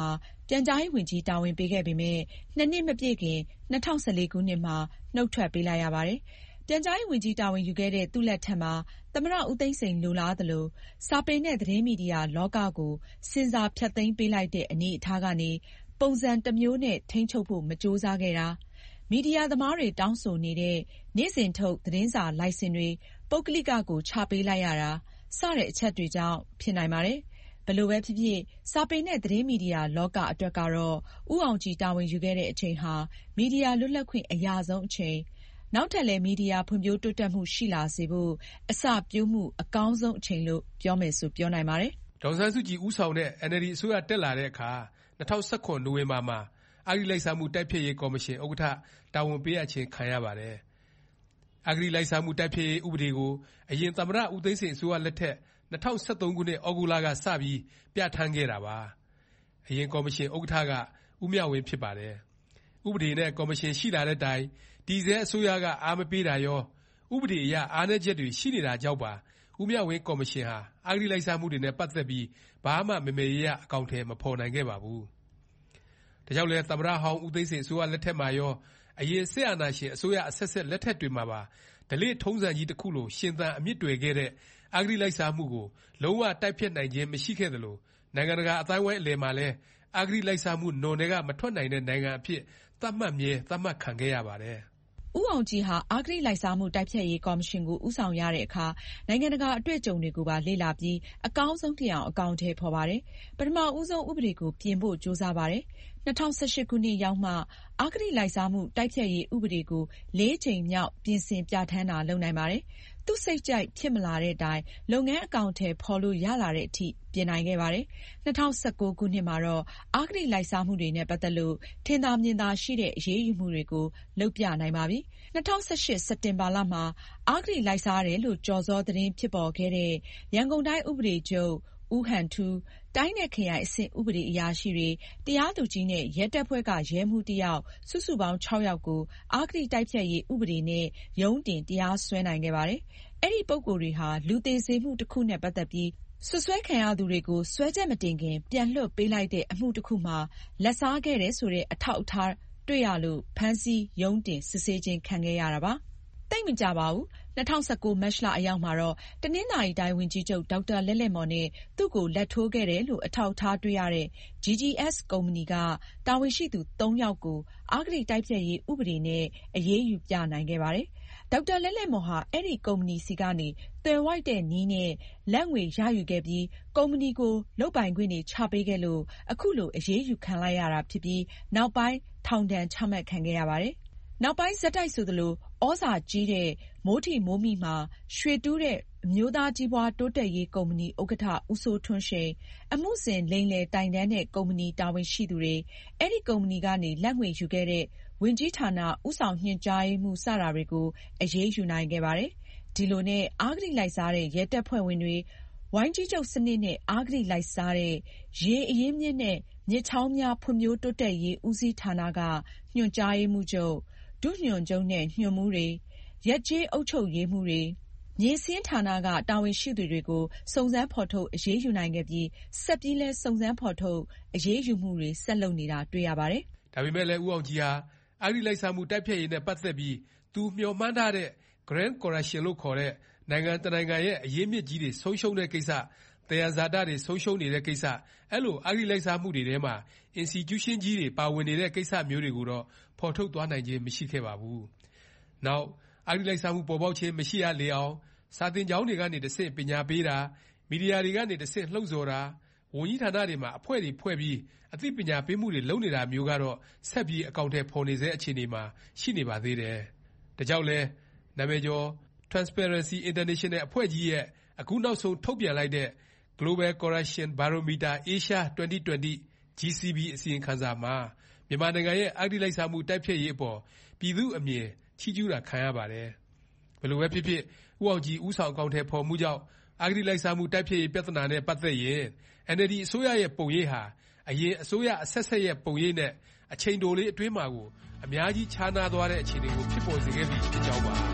ပြန်ကြားရေးဝန်ကြီးတာဝန်ပေးခဲ့ပေမဲ့နှစ်နှစ်မပြည့်ခင်၂၀၁၄ခုနှစ်မှာနှုတ်ထွက်ပေးလိုက်ရပါတယ်။ပြန်ကြားရေးဝန်ကြီးတာဝန်ယူခဲ့တဲ့သူ့လက်ထက်မှာသမ္မတဦးသိန်းစိန်လိုလားသလိုစာပေနဲ့သတင်းမီဒီယာလောကကိုဆင်ဆာဖျက်သိမ်းပေးလိုက်တဲ့အနေအထားကနေပုံစံတစ်မျိုးနဲ့ထိန်းချုပ်ဖို့မကြိုးစားခဲ့တာမီဒီယာသမားတွေတောင်းဆိုနေတဲ့နေ့စဉ်ထုတ်သတင်းစာလိုင်စင်တွေပုဂ္ဂလိကကိုချပေးလိုက်ရတာစတဲ့အချက်တွေကြောင့်ဖြစ်နိုင်ပါတယ်။ဘယ်လိုပဲဖြစ်ဖြစ်စာပေနဲ့သတင်းမီဒီယာလောကအတွက်ကတော့ဦးအောင်ကြည်တာဝန်ယူခဲ့တဲ့အချိန်ဟာမီဒီယာလွတ်လပ်ခွင့်အရာဆုံးအချိန်နောက်ထပ်လည်းမီဒီယာဖွံ့ဖြိုးတိုးတက်မှုရှိလာစေဖို့အစပျိုးမှုအကောင်းဆုံးအချိန်လို့ပြောမယ်ဆိုပြောနိုင်ပါတယ်။ဒေါ်အောင်ဆန်းစုကြည်ဦးဆောင်တဲ့ အင်န်အယ်လ်ဒီ အစိုးရတက်လာတဲ့အခါ၂၀၁၇နိုဝင်ဘာမှာအဂတိလိုက်စားမှုတိုက်ဖျက်ရေးကော်မရှင်ဥက္ကဋ္ဌတာဝန်ပေးအပ်ခြင်းခံရပါတယ်။အဂတိလိုက်စားမှုတိုက်ဖျက်ရေးဥပဒေကိုအရင်သမ္မတဦးသိန်းစိန်အစိုးရလက်ထက်၂၀၁၃ခုနှစ်ဩဂုတ်လကစပြီးပြဋ္ဌာန်းခဲ့တာပါ။အရင်ကော်မရှင်ဥက္ကဋ္ဌကဦးမြဝင်းဖြစ်ပါတယ်။ဥပဒေနဲ့ကော်မရှင်ရှိလာတဲ့တိုင်ဒီဇယ်အစိုးရကအားမပေးတာရောဥပဒေအရအားနည်းချက်တွေရှိနေတာကြောင့်ပါဦးမြဝင်းကော်မရှင်ဟာအဂတိလိုက်စားမှုတွေနဲ့ပတ်သက်ပြီးဘာမှမမေ့ရအကောင့်ထဲမဖော်နိုင်ခဲ့ပါဘူး။ဒါကြောင့်လဲသမ္မတဟောင်းဦးသိန်းစိန်အစိုးရလက်ထက်မှာရောအရင်စစ်အာဏာရှင်အစိုးရအဆက်ဆက်လက်ထက်တွေမှာပါဓလေ့ထုံးစံကြီးတစ်ခုလိုရှင်သန်အမြစ်တွယ်ခဲ့တဲ့အဂတိလိုက်စားမှုကိုလုံးဝတိုက်ဖျက်နိုင်ခြင်းမရှိခဲ့သလိုနိုင်ငံတကာအသိုင်းအဝိုင်းအလယ်မှာလည်းအဂတိလိုက်စားမှုနွံတွေကမထွက်နိုင်တဲ့နိုင်ငံအဖြစ်သတ်မှတ်မြဲသတ်မှတ်ခံခဲ့ရပါတယ်။ဦးအောင်ကြည်ဟာအဂတိလိုက်စားမှုတိုက်ဖျက်ရေးကော်မရှင်ကိုဦးဆောင်ရတဲ့အခါနိုင်ငံတကာအတွေ့အကြုံတွေကိုပါလေ့လာပြီးအကောင်းဆုံးဖြစ်အောင်အကောင်အထည်ဖော်ပါတယ်။ပထမဦးဆုံးဥပဒေကိုပြင်ဖို့ကြိုးစားပါတယ်။၂၀၁၈ခုနှစ်ရောက်မှအဂတိလိုက်စားမှုတိုက်ဖျက်ရေးဥပဒေကိုလေးကြိမ်မြောက်ပြင်ဆင်ပြဋ္ဌာန်းတာလုပ်နိုင်ပါတယ်။သူ့စိတ်ကြိုက်ဖြစ်မလာတဲ့တိုင်လုပ်ငန်းအကောင်အထည်ဖော်လို့ရလာတဲ့အထိပြင်နိုင်ခဲ့ပါတယ်။၂၀၁၉ခုနှစ်မှာတော့အဂတိလိုက်စားမှုတွေနဲ့ပတ်သက်လို့ထင်သာမြင်သာရှိတဲ့အရေးယူမှုတွေကိုလုပ်ပြနိုင်ပါပြီ။၂၀၁၈စက်တင်ဘာလမှာအဂတိလိုက်စားတယ်လို့ကျော်စောသတင်းဖြစ်ပေါ်ခဲ့တဲ့ရန်ကုန်တိုင်းဥပဒေချုပ်ဦးဟန်ထူးတိုင်းနဲ့ခရိုင်အဆင့်ဥပဒေအရာရှိတွေတရားသူကြီးနဲ့ရဲတပ်ဖွဲ့ကရဲမှူးတစ်ယောက်စုစုပေါင်း၆ယောက်ကိုအဂတိတိုက်ဖျက်ရေးဥပဒေနဲ့ရုံးတင်တရားစွဲနိုင်ခဲ့ပါတယ်။အဲ့ဒီပုဂ္ဂိုလ်တွေဟာလူသေစေမှုတစ်ခုနဲ့ပတ်သက်ပြီးစွပ်စွဲခံရသူတွေကိုစွဲချက်မတင်ခင်ပြန်လွှတ်ပေးလိုက်တဲ့အမှုတစ်ခုမှာလက်စားခဲ့တယ်ဆိုတဲ့အထောက်အထားတွေ့ရလို့ဖမ်းဆီးရုံးတင်စစ်ဆေးခြင်းခံခဲ့ရတာပါ။သိပ်မကြပါဘူး။၂၀၁၉မတ်လအရောက်မှာတော့တနင်္သာရီတိုင်းဝန်ကြီးချုပ်ဒေါက်တာလဲ့လဲ့မော်နဲ့သူ့ကိုလက်ထိုးခဲ့တယ်လို့အထောက်အထားတွေ့ရတဲ့ ဂျီ ဂျီ အက်စ် ကုမ္ပဏီကတာဝန်ရှိသူသုံးယောက်ကိုအဂတိတိုက်ဖျက်ရေးဥပဒေနဲ့အရေးယူပြနိုင်ခဲ့ပါတယ်။ဒေါက်တာလဲ့လဲ့မော်ဟာအဲ့ဒီကုမ္ပဏီစီကနေသွယ်ဝိုက်တဲ့နည်းနဲ့လက်ငွေရယူခဲ့ပြီးကုမ္ပဏီကိုလုပ်ပိုင်ခွင့်တွေချပေးခဲ့လို့အခုလိုအရေးယူခံလိုက်ရတာဖြစ်ပြီးနောက်ပိုင်းထောင်ဒဏ်ချမှတ်ခံခဲ့ရပါတယ်။နောက်ပိုင်းဆက်တိုက်ဆိုသလိုဩဇာကြီးတဲ့မိုးထီမိုးမိမှာရွှေတူးတဲ့အမျိုးသားကြီးပွားတိုးတက်ရေးကုမ္ပဏီဥက္ကဋ္ဌဦးစိုးထွန်းရှိန်အမှုစဉ်လိမ်လည်တိုင်တန်းတဲ့ကုမ္ပဏီတာဝန်ရှိသူတွေအဲ့ဒီကုမ္ပဏီကနေလက်ငွေယူခဲ့တဲ့ဝန်ကြီးဌာနဥဆောင်ညွှန်ကြားရေးမှူးစတာတွေကိုအရေးယူနိုင်ခဲ့ပါတယ်။ဒီလိုနဲ့အဂတိလိုက်စားတဲ့ရဲတပ်ဖွဲ့ဝင်တွေဝိုင်းကြီးချုပ်စနစ်နဲ့အဂတိလိုက်စားတဲ့ရေအရင်းမြစ်နဲ့မြစ်ချောင်းများဖွံ့ဖြိုးတိုးတက်ရေးဦးစီးဌာနကညွှန်ကြားရေးမှူးချုပ်ဒုညွှန်ချုပ်နဲ့ညွှန်မှူးတွေရပ်ကျေးအုပ်ချုပ်ရေးမှူးတွေမြေစင်းဌာနကတာဝန်ရှိသူတွေကိုစုံစမ်းဖော်ထုတ်အရေးယူနိုင်ခဲ့ပြီးဆက်ပြီးလဲစုံစမ်းဖော်ထုတ်အရေးယူမှုတွေဆက်လုပ်နေတာတွေ့ရပါတယ်။ဒါပေမဲ့လည်းဦးအောင်ကြီးဟာအဂတိလိုက်စားမှုတိုက်ဖျက်ရေးနဲ့ပတ်သက်ပြီးသူမျှော်မှန်းထားတဲ့ Grand Corruption လို့ခေါ်တဲ့နိုင်ငံတနိုင်ငံရဲ့အရေးမြစ်ကြီးတွေဆုံးရှုံးတဲ့ကိစ္စသယံဇာတတွေဆုံးရှုံးနေတဲ့ကိစ္စအဲ့လိုအဂတိလိုက်စားမှုတွေထဲမှာ institution ကြီးတွေပါဝင်နေတဲ့ကိစ္စမျိုးတွေကိုတော့ဖော်ထုတ်သွားနိုင်ခြင်းမရှိခဲ့ပါဘူး။နောက်အဂတိလိုက်စားမှုပေါ်ပေါက်ခြင်းမရှိရလေအောင်စာသင်ကျောင်းတွေကနေတဆင့်ပညာပေးတာမီဒီယာတွေကနေတဆင့်လှုံ့ဆော်တာဝန်ကြီးဌာနတွေမှာအဖွဲ့တွေဖွဲ့ပြီးအသိပညာပေးမှုတွေလုပ်နေတာမျိုးကတော့ဆက်ပြီးအကောင့်ထဲဖော်နေစေအခြေအနေမှာရှိနေပါသေးတယ်။ဒါကြောင့်လဲနာမည်ကျော် Transparency International အဖွဲ့ကြီးရဲ့အခုနောက်ဆုံးထုတ်ပြန်လိုက်တဲ့ Global Corruption Barometer Asia ၂၀၂၀ ဂျီ စီ ဘီ အစီရင်ခံစာမှာမြန်မာနိုင်ငံရဲ့အဂတိလိုက်စားမှုတိုက်ဖျက်ရေးအပေါ်ပြည်သူ့အမြင်ချီးကျူးတာခံရပါတယ်။ဘယ်လိုပဲဖြစ်ဖြစ်ဦးအောင်ကြည်ဦးဆောင်အကောင့်ထဲဖော်မှုကြောင့်အဂတိလိုက်စားမှုတိုက်ဖျက်ရေးပြဿနာနဲ့ပတ်သက်ရင် အင်န်အယ်လ်ဒီ အစိုးရရဲ့ပုံရိပ်ဟာအရင်အစိုးရအဆက်ဆက်ရဲ့ပုံရိပ်နဲ့အချိန်တိုလေးအတွင်းမှာကိုအများကြီးခြားနားသွားတဲ့အခြေအနေကိုဖြစ်ပေါ်စေခဲ့ပြီဖြစ်ကြောင်းပါ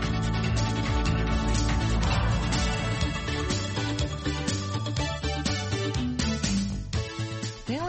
။မင်္ဂလာရှိတဲ့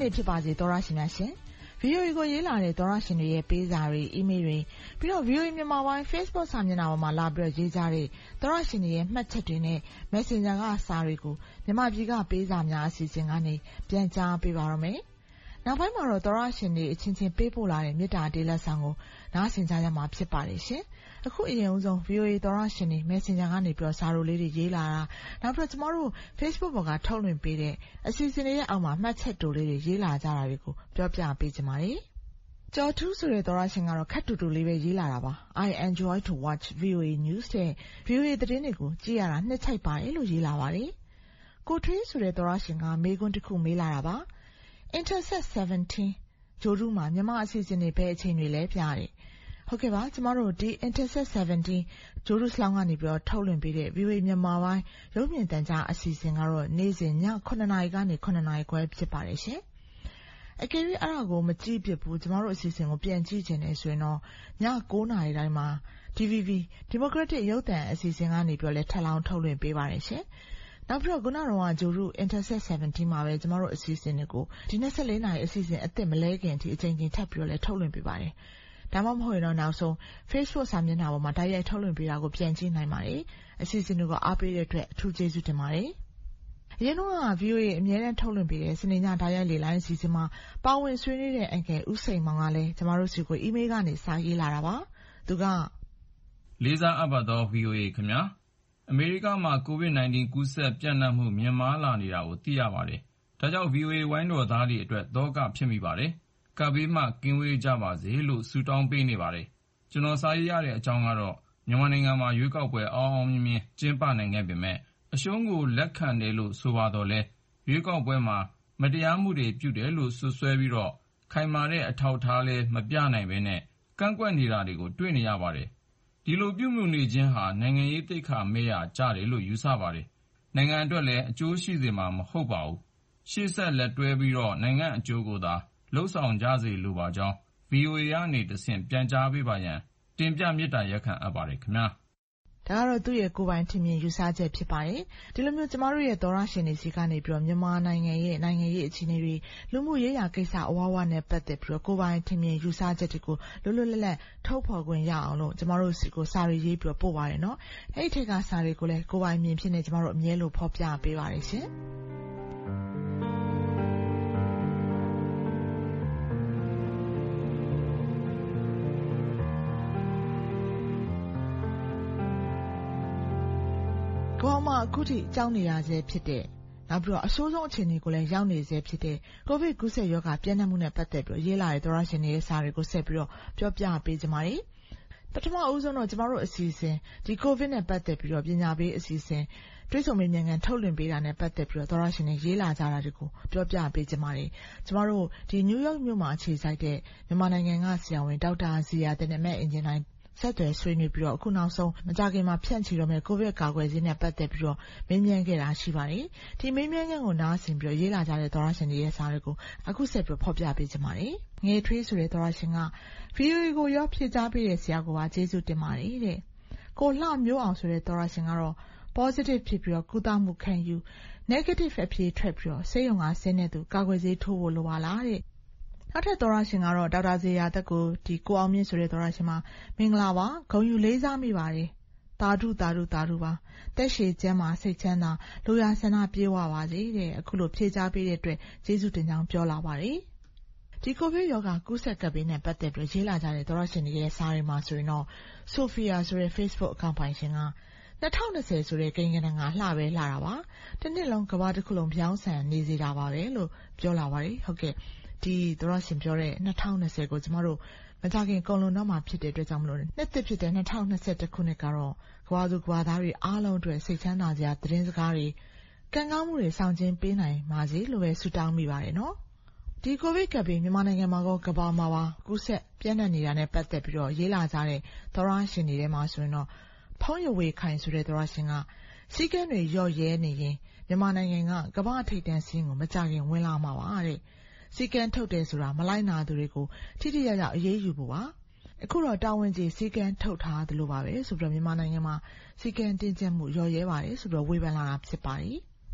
နေ့ဖြစ်ပါစေသောရရှင်များရှင် ဗီအိုအေ ကိုရေးလာတဲ့သောရရှင်တွေရဲ့ပေးစာတွေအီးမေးလ်တွေပြီးတော့ ဗီအိုအေ မြန်မာပိုင်း Facebook စာမျက်နှာပေါ်မှာလာပြီးတော့ရေးကြတဲ့သောရရှင်တွေရဲ့မှတ်ချက်တွေနဲ့ Messenger ကစာတွေကိုမြန်မာပြည်ကပေးစာများအစီအစဉ်ကနေပြန်ကြားပေးပါရမယ်။နောက်ပိုင်းမှာတော့သောရရှင်တွေအချင်းချင်းပေးပို့လာတဲ့မေတ္တာတေးလက်ဆောင်ကိုနားဆင်ကြရမှာဖြစ်ပါတယ်ရှင်။အခုအရင်ဆုံး ဗီအိုအေ သောရရှင်တွေ Messenger ကနေပြီးတော့စာရိုလေးတွေရေးလာတာနောက်ပြီးတော့ကျမတို့ Facebook ပေါ်ကထုတ်လွှင့်ပေးတဲ့အစီအစဉ်တွေရဲ့အောက်မှာမှတ်ချက်တိုလေးတွေရေးလာကြတာတွေကိုပြောပြပေးကြပါမယ်။ကျော်ထူးဆိုတဲ့သောရရှင်ကတော့ခက်တူတူလေးပဲရေးလာတာပါ I enjoy to watch ဗီအိုအေ News တဲ့ ဗီအိုအေ သတင်းတွေကိုကြည့်ရတာနှစ်ချိုက်ပါတယ်လို့ရေးလာပါတယ်။ကိုထွေးဆိုတဲ့သောရရှင်ကမေးခွန်းတစ်ခုမေးလာတာပါ Intersect seventeen ဂျိုဒူးမှာမြန်မာအစီအစဉ်တွေပဲအချိန်တွေလဲပြတယ်။ဟုတ်ကဲ့ပါကျမတို့ဒီ Intersect seventeen ဂျိုဒူးစလောင်းကနေပြီးတော့ထုတ်လွှင့်ပေးတဲ့ ဗီအိုအေ မြန်မာပိုင်းရုပ်မြင်သံကြားအစီအစဉ်ကတော့နေ့စဉ်ညခုနှစ်နာရီကနေခုနှစ်နာရီခွဲဖြစ်ပါတယ်ရှင်။အကယ်၍အဲ့ဒါကိုမကြည့်ဖြစ်ဘူးကျမတို့အစီအစဉ်ကိုပြန်ကြည့်ချင်တယ်ဆိုရင်တော့ည9နာရီတိုင်းမှာ ဒီ ဗီ ဗီ Democratic ရုပ်သံအစီအစဉ်ကနေပြီးတော့လဲထပ်လောင်းထုတ်လွှင့်ပေးပါတယ်ရှင်။နောက်ပြီးတော့ခုနကတော့ဂျိုဒူး Intersect seventeen မှာပဲကျမတို့အစီအစဉ်တွေကိုဒီ၂၄နာရီအစီအစဉ်အသက်မလဲခင်အထိအချိန်ချင်းထပ်ပြီးတော့လဲထုတ်လွှင့်ပေးပါတယ်။ဒါမှမဟုတ်ရင်တော့နောက်ဆုံး Facebook စာမျက်နှာပေါ်မှာတိုက်ရိုက်ထုတ်လွှင့်ပေးတာကိုပြန်ကြည့်နိုင်ပါတယ်။အစီအစဉ်တွေကိုအားပေးတဲ့အတွက်အထူးကျေးဇူးတင်ပါတယ်။အရင်တော့ ဗီအိုအေ အမြဲတမ်းထုတ်လွှင့်ပေးတဲ့စနေညတိုက်ရိုက်လေလိုင်းအစီအစဉ်မှာပါဝင်ဆွေးနွေးတဲ့အန်ကယ်ဦးစိန်မောင်ကလည်းကျမတို့စီကိုအီးမေးလ်ကနေစာရေးလာတာပါ။သူကလေးစားအပ်ပါသော ဗီအိုအေ ခင်ဗျာအမေရိကမှာ ကိုဗစ်nineteen ကူးစက်ပြန့်နှံ့မှုမြင့်မားလာနေတာကိုသိရပါတယ်။ဒါကြောင့် ဗီအိုအေ ဝိုင်းတော်သားတွေအတွက်သောကဖြစ်မိပါတယ်။ကပ်ဘေးမှကင်းဝေးကြပါစေလို့ဆုတောင်းပေးနေပါတယ်။ကျွန်တော်စာရေးရတဲ့အကြောင်းကတော့မြန်မာနိုင်ငံမှာရွေးကောက်ပွဲအောင်အောင်မြင်မြင်ကျင်းပနိုင်ခဲ့ပေမဲ့အရှုံးကိုလက်ခံတယ်လို့ဆိုပါတော့လဲရွေးကောက်ပွဲမှာမတရားမှုတွေပြုတယ်လို့ဆွဆွဲပြီးတော့ခိုင်မာတဲ့အထောက်အထားလည်းမပြနိုင်ဘဲနဲ့ကန့်ကွက်နေတာတွေကိုတွေ့နေရပါတယ်။ဒီလိုပြုမှုနေခြင်းဟာနိုင်ငံရေးသိက္ခာမဲ့ရာကျတယ်လို့ယူဆပါတယ်။နိုင်ငံအတွက်လည်းအကျိုးရှိစေမှာမဟုတ်ပါဘူး။ရှေ့ဆက်လက်တွဲပြီးတော့နိုင်ငံအကျိုးကိုသာလှုပ်ဆောင်ကြစေလိုပါကြောင်း ဗီအိုအေ ကနေတဆင့်ပြန်ကြားပေးပါရန်တင်ပြမေတ္တာရပ်ခံအပ်ပါတယ်ခင်ဗျာ။ဒါကတော့သူ့ရဲ့ကိုယ်ပိုင်ထင်မြင်ယူဆချက်ဖြစ်ပါတယ်။ဒီလိုမျိုးကျမတို့ရဲ့သောရရှင်တွေစီကနေပြီးတော့မြန်မာနိုင်ငံရဲ့နိုင်ငံရေးအခြေအနေတွေလူမှုရေးရာကိစ္စအဝါဝနဲ့ပတ်သက်ပြီးတော့ကိုယ်ပိုင်ထင်မြင်ယူဆချက်တွေကိုလွတ်လွတ်လပ်လပ်ထုတ်ဖော်ခွင့်ရအောင်လို့ကျမတို့စီကိုစာရေးရေးပြီးတော့ပို့ပါတယ်နော်။အဲ့ဒီထက်ကစာတွေကိုလည်းကိုယ်ပိုင်မြင်ဖြစ်နေကျမတို့အမြဲလို့ဖော်ပြပေးပါတယ်ရှင်။ကောမအခုထိအကြောင်းနေရဆဲဖြစ်တဲ့နောက်ပြီးတော့အဆိုးဆုံးအခြေအနေကိုလည်းရောက်နေဆဲဖြစ်တဲ့ကိုဗစ်ကူးစက်ရောဂါပြန့်နှံ့မှုနဲ့ပတ်သက်ပြီးရေးလာတဲ့သောရရှင်တွေရဲ့စာတွေကိုဆက်ပြီးတော့ပြောပြပေးကြပါမယ်။ပထမအဦးဆုံးတော့ကျမတို့အစီအစဉ်ဒီကိုဗစ်နဲ့ပတ်သက်ပြီးတော့ပညာပေးအစီအစဉ်တွေးဆုံမေးမြန်းခန်းထုတ်လွှင့်ပေးတာနဲ့ပတ်သက်ပြီးတော့သောရရှင်တွေရေးလာကြတာတွေကိုပြောပြပေးကြပါမယ်။ကျမတို့ဒီနယူးယောက်မြို့မှာအခြေစိုက်တဲ့မြန်မာနိုင်ငံကဆရာဝန်ဒေါက်တာဇီယာတင်နဲ့အင်ဂျင်နိုင်ဆက်သွယ်ဆွေးနွေးပြီးတော့အခုနောက်ဆုံးမကြခင်မှာဖြန့်ချီတော့မဲ့ကိုဗစ်ကာကွယ်ဆေးနဲ့ပတ်သက်ပြီးတော့မေးမြန်းခဲ့တာရှိပါတယ်။ဒီမေးမြန်းခန်းကိုနားဆင်ပြီးတော့ရေးလာကြတဲ့သောရရှင်တွေရဲ့စာတွေကိုအခုဆက်ပြီးဖော်ပြပေးကြပါမယ်။ငယ်ထွေးဆိုတဲ့သောရရှင်ကဗီအိုအေကိုရောဖြည့်ချပေးတဲ့ဆရာကိုပါကျေးဇူးတင်ပါတယ်တဲ့။ကိုလှမျိုးအောင်ဆိုတဲ့သောရရှင်ကတော့ positive ဖြစ်ပြီးတော့ကုသမှုခံယူ negative အဖြေထွက်ပြီးတော့ဆေးရုံကဆင်းတဲ့သူကာကွယ်ဆေးထိုးဖို့လိုပါလားတဲ့။နောက်ထပ်သောရရှင်ကတော့ဒေါက်တာဇေယျာသက်ကိုဒီကိုအောင်မြင့်ဆိုတဲ့သောရရှင်မှာမင်္ဂလာပါဂုဏ်ယူလေးစားမိပါတယ်တာဓုတာဓုတာဓုပါတက်ရှည်ကျမ်းမှာစိတ်ချမ်းသာလူရဆန္ဒပြေဝပါစေတဲ့အခုလိုဖြေချပေးတဲ့အတွက်ကျေးဇူးတင်ကြောင်းပြောလာပါတယ်ဒီကိုဗစ်ရောဂါကူးစက်ကပ်ဘေးနဲ့ပတ်သက်ပြီးရေးလာကြတဲ့သောရရှင်တွေရဲ့စာတွေမှာဆိုရင်တော့ဆိုဖီယာဆိုတဲ့ Facebook အကောင့်ပိုင်ရှင်က၂၀၂၀ဆိုတဲ့ကိန်းဂဏန်းကလှပဲလှတာပါတစ်နှစ်လုံးကမ္ဘာတစ်ခုလုံးပြောင်းဆန်နေစေတာပါပဲလို့ပြောလာပါတယ်ဟုတ်ကဲ့ဒီသောရရှင်ပြောတဲ့၂၀၂၀ကိုကျမတို့မကြခင်ကုန်လုံးတော့မှဖြစ်တဲ့အတွက်ကြောင့်မလို့နှစ်သစ်ဖြစ်တဲ့၂၀၂၁ခုနှစ်ကတော့ကမ္ဘာသူကမ္ဘာသားတွေအားလုံးအတွက်စိတ်ချမ်းသာစရာသတင်းစကားတွေကံကောင်းမှုတွေဆောင်ကျဉ်ပေးနိုင်ပါစေလို့ပဲဆုတောင်းမိပါတယ်နော်ဒီကိုဗစ်ကပ်ဘေးမြန်မာနိုင်ငံမှာကောကမ္ဘာမှာပါကူးစက်ပြန့်နှံ့နေတာနဲ့ပတ်သက်ပြီးတော့ရေးလာကြတဲ့သောရရှင်တွေထဲမှာဆိုရင်တော့ဖုံးရဝေခိုင်ဆိုတဲ့သောရရှင်ကစီကံတွေရော့ရဲနေရင်မြန်မာနိုင်ငံကကမ္ဘာထိပ်တန်းစင်းကိုမကြခင်ဝင်လာမှာပါတဲ့စီကံထုတ်တယ်ဆိုတာမလိုက်နာသူတွေကိုထိထိရောက်ရောက်အရေးယူဖို့ပါအခုတော့တာဝန်ကြီးစီကံထုတ်ထားတယ်လို့ပါပဲဆိုပြီးတော့မြန်မာနိုင်ငံမှာစီကံတင်ကျက်မှုရော်ရဲပါတယ်ဆိုပြီးတော့ဝေဖန်လာတာဖြစ်ပါတယ်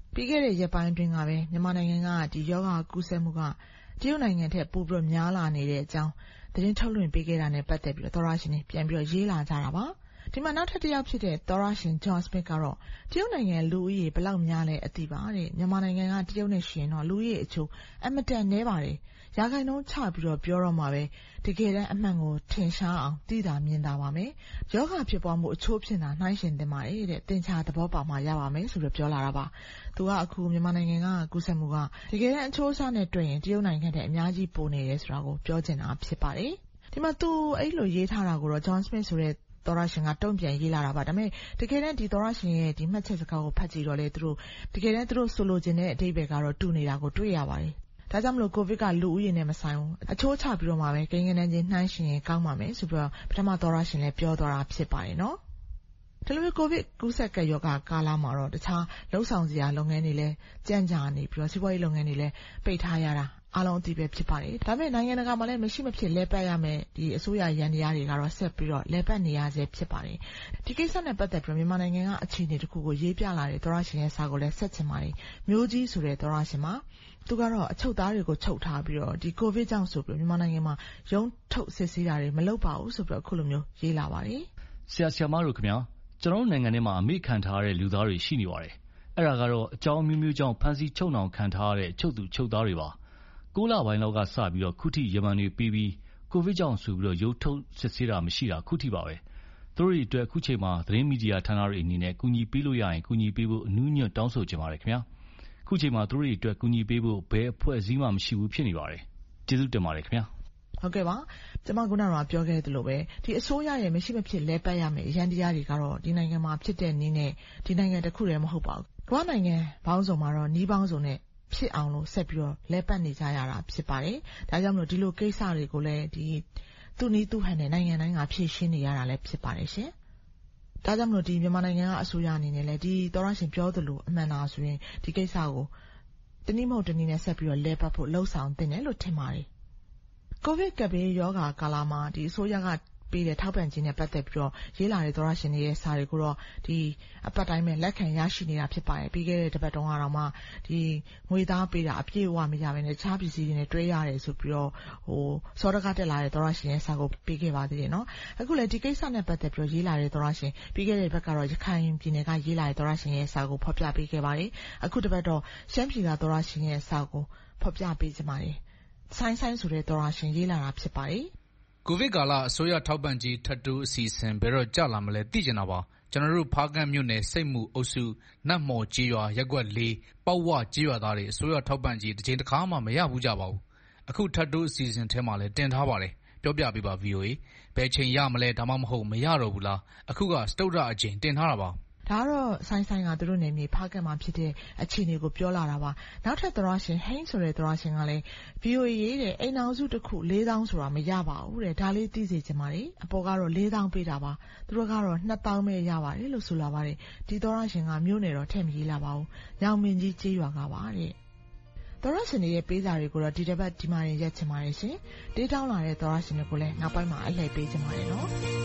ပြီးခဲ့တဲ့ရက်ပိုင်းအတွင်းကပဲမြန်မာနိုင်ငံကဒီယောဂကူးစက်မှုကတရုတ်နိုင်ငံထက်ပိုပြီးများလာနေတဲ့အကြောင်းသတင်းထုတ်လွှင့်ပေးခဲ့တာနဲ့ပတ်သက်ပြီးသောရရှင်တွေပြန်ပြီးရေးလာကြတာပါဒီမှာနောက်ထပ်တစ်ယောက်ဖြစ်တဲ့သောရရှင် John Smith ကတော့တရုတ်နိုင်ငံလူဦးရေဘယ်လောက်များလဲအသိပါတဲ့မြန်မာနိုင်ငံကတရုတ်နဲ့ရှင်တော့လူဦးရေအချို့အမတန်နဲပါတယ်ရာခိုင်နှုန်းချပြီးတော့ပြောတော့မှာပဲတကယ်တမ်းအမှန်ကိုထင်ရှားအောင်သိတာမြင်တာပါမယ်ယောဂဖြစ်ပွားမှုအချို့ဖြစ်တာနှိုင်းရှင်တင်ပါတယ်တဲ့သင်္ချာသဘောပေါက်မှရပါမယ်ဆိုပြီးပြောလာတာပါသူကအခုမြန်မာနိုင်ငံကကူးစက်မှုကတကယ်တမ်းအချိုးအစားနဲ့တွေ့ရင်တရုတ်နိုင်ငံတဲ့အများကြီးပိုနေတယ်ဆိုတာကိုပြောချင်တာဖြစ်ပါတယ်ဒီမှာသူအဲ့လိုရေးထားတာကိုတော့ John Smith ဆိုတဲ့သောရရှင်ကတုံ့ပြန်ရေးလာတာပါဒါပေမဲ့တကယ်တမ်းဒီသောရရှင်ရဲ့ဒီမှတ်ချက်စကားကိုဖတ်ကြည့်တော့လေသူတို့တကယ်တမ်းသူတို့ဆိုလိုချင်တဲ့အဓိပ္ပာယ်ကတော့တူနေတာကိုတွေ့ရပါတယ်ဒါကြောင့်မလို့ကိုဗစ်ကလူဦးရေနဲ့မဆိုင်ဘူးအချိုးချပြီးတော့မှပဲကိန်းဂဏန်းချင်းနှိုင်းရှင်ရင်ကောင်းပါမယ်ဆိုပြီးတော့ပထမသောရရှင်လည်းပြောသွားတာဖြစ်ပါတယ်နော်ဒီလိုမျိုးကိုဗစ်ကူးစက်ကရောဂါကာလမှာတော့တခြားလှုပ်ဆောင်စရာလုပ်ငန်းတွေလည်းကြန့်ကြာနေပြီးတော့စီးပွားရေးလုပ်ငန်းတွေလည်းပိတ်ထားရတာအားလုံးအသိပဲဖြစ်ပါတယ်ဒါပေမဲ့နိုင်ငံတကာမှာလည်းမရှိမဖြစ်လဲပတ်ရမယ်ဒီအစိုးရရန်တရားတွေကတော့ဆက်ပြီးတော့လဲပတ်နေရစေဖြစ်ပါတယ်ဒီကိစ္စနဲ့ပတ်သက်ပြီးမြန်မာနိုင်ငံကအခြေအနေတစ်ခုကိုရေးပြလာတဲ့သောရရှင်ရဲ့စာကိုလည်းဆက်ချင်ပါတယ်မျိုးကြီးဆိုတဲ့သောရရှင်မှာသူကတော့အချုပ်သားတွေကိုချုပ်ထားပြီးတော့ဒီကိုဗစ်ကြောင့်ဆိုပြီးမြန်မာနိုင်ငံမှာရုံးထုတ်စစ်ဆေးတာတွေမလုပ်ပါဘူးဆိုပြီးတော့အခုလိုမျိုးရေးလာပါတယ်ဆရာဆရာမတို့ခင်ဗျာကျွန်တော်တို့နိုင်ငံထဲမှာအမိခံထားတဲ့လူသားတွေရှိနေပါတယ်အဲ့ဒါကတော့အကြောင်းမျိုးမျိုးကြောင့်ဖမ်းဆီးချုပ်နှောင်ခံထားရတဲ့ချုပ်သူချုပ်သားတွေပါကိုးလပိုင်းလောက်ကစပြီးတော့ခုထိရမန်တွေပြီးပြီးကိုဗစ်ကြောင့်ဆိုပြီးတော့ရုံးထုတ်စစ်ဆေးတာမရှိတာခုထိပါပဲသူတို့တွေအတွက်အခုချိန်မှာသတင်းမီဒီယာဌာနတွေအနေနဲ့ကူညီပေးလို့ရရင်ကူညီပေးဖို့အနူးညွတ်တောင်းဆိုကြပါတယ်ခင်ဗျာခုချိန်မှာသူတို့တွေအတွက်ကူညီပေးဖို့ဘယ်အဖွဲ့အစည်းမှမရှိဘူးဖြစ်နေပါတယ်ကျေးဇူးတင်ပါတယ်ခင်ဗျာဟုတ်ကဲ့ပါကျွန်မကနာတော့ပြောခဲ့သလိုပဲဒီအစိုးရရဲ့မရှိမဖြစ်လဲပတ်ရမယ်အရန်တရားတွေကတော့ဒီနိုင်ငံမှာဖြစ်တဲ့နည်းနဲ့ဒီနိုင်ငံတစ်ခုတည်းမဟုတ်ပါဘူးကမ္ဘာနိုင်ငံပေါင်းစုံမှာတော့နှီးပေါင်းစုံနဲ့ဖြစ်အောင်လို့ဆက်ပြီးတော့လဲပတ်နေကြရတာဖြစ်ပါတယ်ဒါကြောင့်မလို့ဒီလိုကိစ္စတွေကိုလည်းဒီသူ့နည်းသူ့ဟန်နဲ့နိုင်ငံတိုင်းကဖြည့်ရှင်းနေရတာလည်းဖြစ်ပါတယ်ရှင်ဒါကြောင့်မလို့ဒီမြန်မာနိုင်ငံကအစိုးရအနေနဲ့လည်းဒီသောရရှင်ပြောသလိုအမှန်လားဆိုရင်ဒီကိစ္စကိုတနည်းမဟုတ်တနည်းနဲ့ဆက်ပြီးတော့လဲပတ်ဖို့လှုံ့ဆော်တင်တယ်လို့ထင်ပါတယ်ကိုဗစ်ကပ်ဘေးရောဂါကာလမှာဒီအစိုးရကပေးတဲ့ထောက်ပံ့ခြင်းနဲ့ပတ်သက်ပြီးတော့ရေးလာတဲ့သောရရှင်တွေရဲ့စာတွေကိုတော့ဒီအပတ်တိုင်းပဲလက်ခံရရှိနေတာဖြစ်ပါတယ်ပြီးခဲ့တဲ့တစ်ပတ်တုန်းကတော့မှဒီငွေသားပေးတာအပြည့်အဝမရဘဲနဲ့ခြားပစ္စည်းတွေနဲ့တွဲရတယ်ဆိုပြီးတော့ဟိုစောတကားတက်လာတဲ့သောရရှင်ရဲ့စာကိုပေးခဲ့ပါသေးတယ်နော်အခုလည်းဒီကိစ္စနဲ့ပတ်သက်ပြီးတော့ရေးလာတဲ့သောရရှင်ပြီးခဲ့တဲ့ဘက်ကတော့ရခိုင်ပြည်နယ်ကရေးလာတဲ့သောရရှင်ရဲ့စာကိုဖော်ပြပေးခဲ့ပါတယ်အခုတစ်ပတ်တော့ရှမ်းပြည်ကသောရရှင်ရဲ့စာကိုဖော်ပြပေးကြပါတယ်ဆိုင်ဆိုင်ဆိုတဲ့သောရရှင်ရေးလာတာဖြစ်ပါတယ်ကိုဗစ်ကာလအစိုးရထောက်ပံ့ကြေးထပ်တိုးအစီအစဉ်ဘယ်တော့ကျလာမလဲသိချင်တာပါကျွန်တော်တို့ဖားကန့်မြို့နယ်စိတ်မှုအုပ်စုနတ်မော်ကျေးရွာရပ်ကွက်၄ပေါက်ဝကျေးရွာသားတွေအစိုးရထောက်ပံ့ကြေးတစ်ချိန်တစ်ခါမှမရဘူးကြပါဘူးအခုထပ်တိုးအစီအစဉ်ထဲမှာလည်းတင်ထားပါတယ်ပြောပြပေးပါ ဗီအိုအေ ဘယ်ချိန်ရမလဲဒါမှမဟုတ်မရတော့ဘူးလားအခုကစတုတ္ထအချိန်တင်ထားတာပါဒါတော့ဆိုင်ဆိုင်ကသူတို့နေမြေဖားကတ်မှာဖြစ်တဲ့အခြေအနေကိုပြောလာတာပါနောက်ထပ်သရရှင်ဟိန်းဆိုတဲ့သရရှင်ကလည်း ဗီအိုအေ ရေးတဲ့အိမ်အောင်စုတစ်ခု၄သောင်းဆိုတာမရပါဘူးတဲ့ဒါလေးသိစေချင်ပါတယ်အပေါ်ကတော့၄သောင်းပေးတာပါသူတို့ကတော့၂သောင်းပဲရပါတယ်လို့ဆိုလာပါတယ်ဒီသရရှင်ကမျိုးနယ်တော့ထည့်မရေးလာပါဘူးညောင်မင်းကြီးကျေးရွာကပါတဲ့သရရှင်ရဲ့ပေးစာတွေကိုတော့ဒီတစ်ပတ်ဒီမှာရက်ချင်ပါတယ်ရှင်တေးတောင်းလာတဲ့သရရှင်တွေကိုလည်းနောက်ပိုင်းမှာအလှည့်ပေးချင်ပါတယ်နော်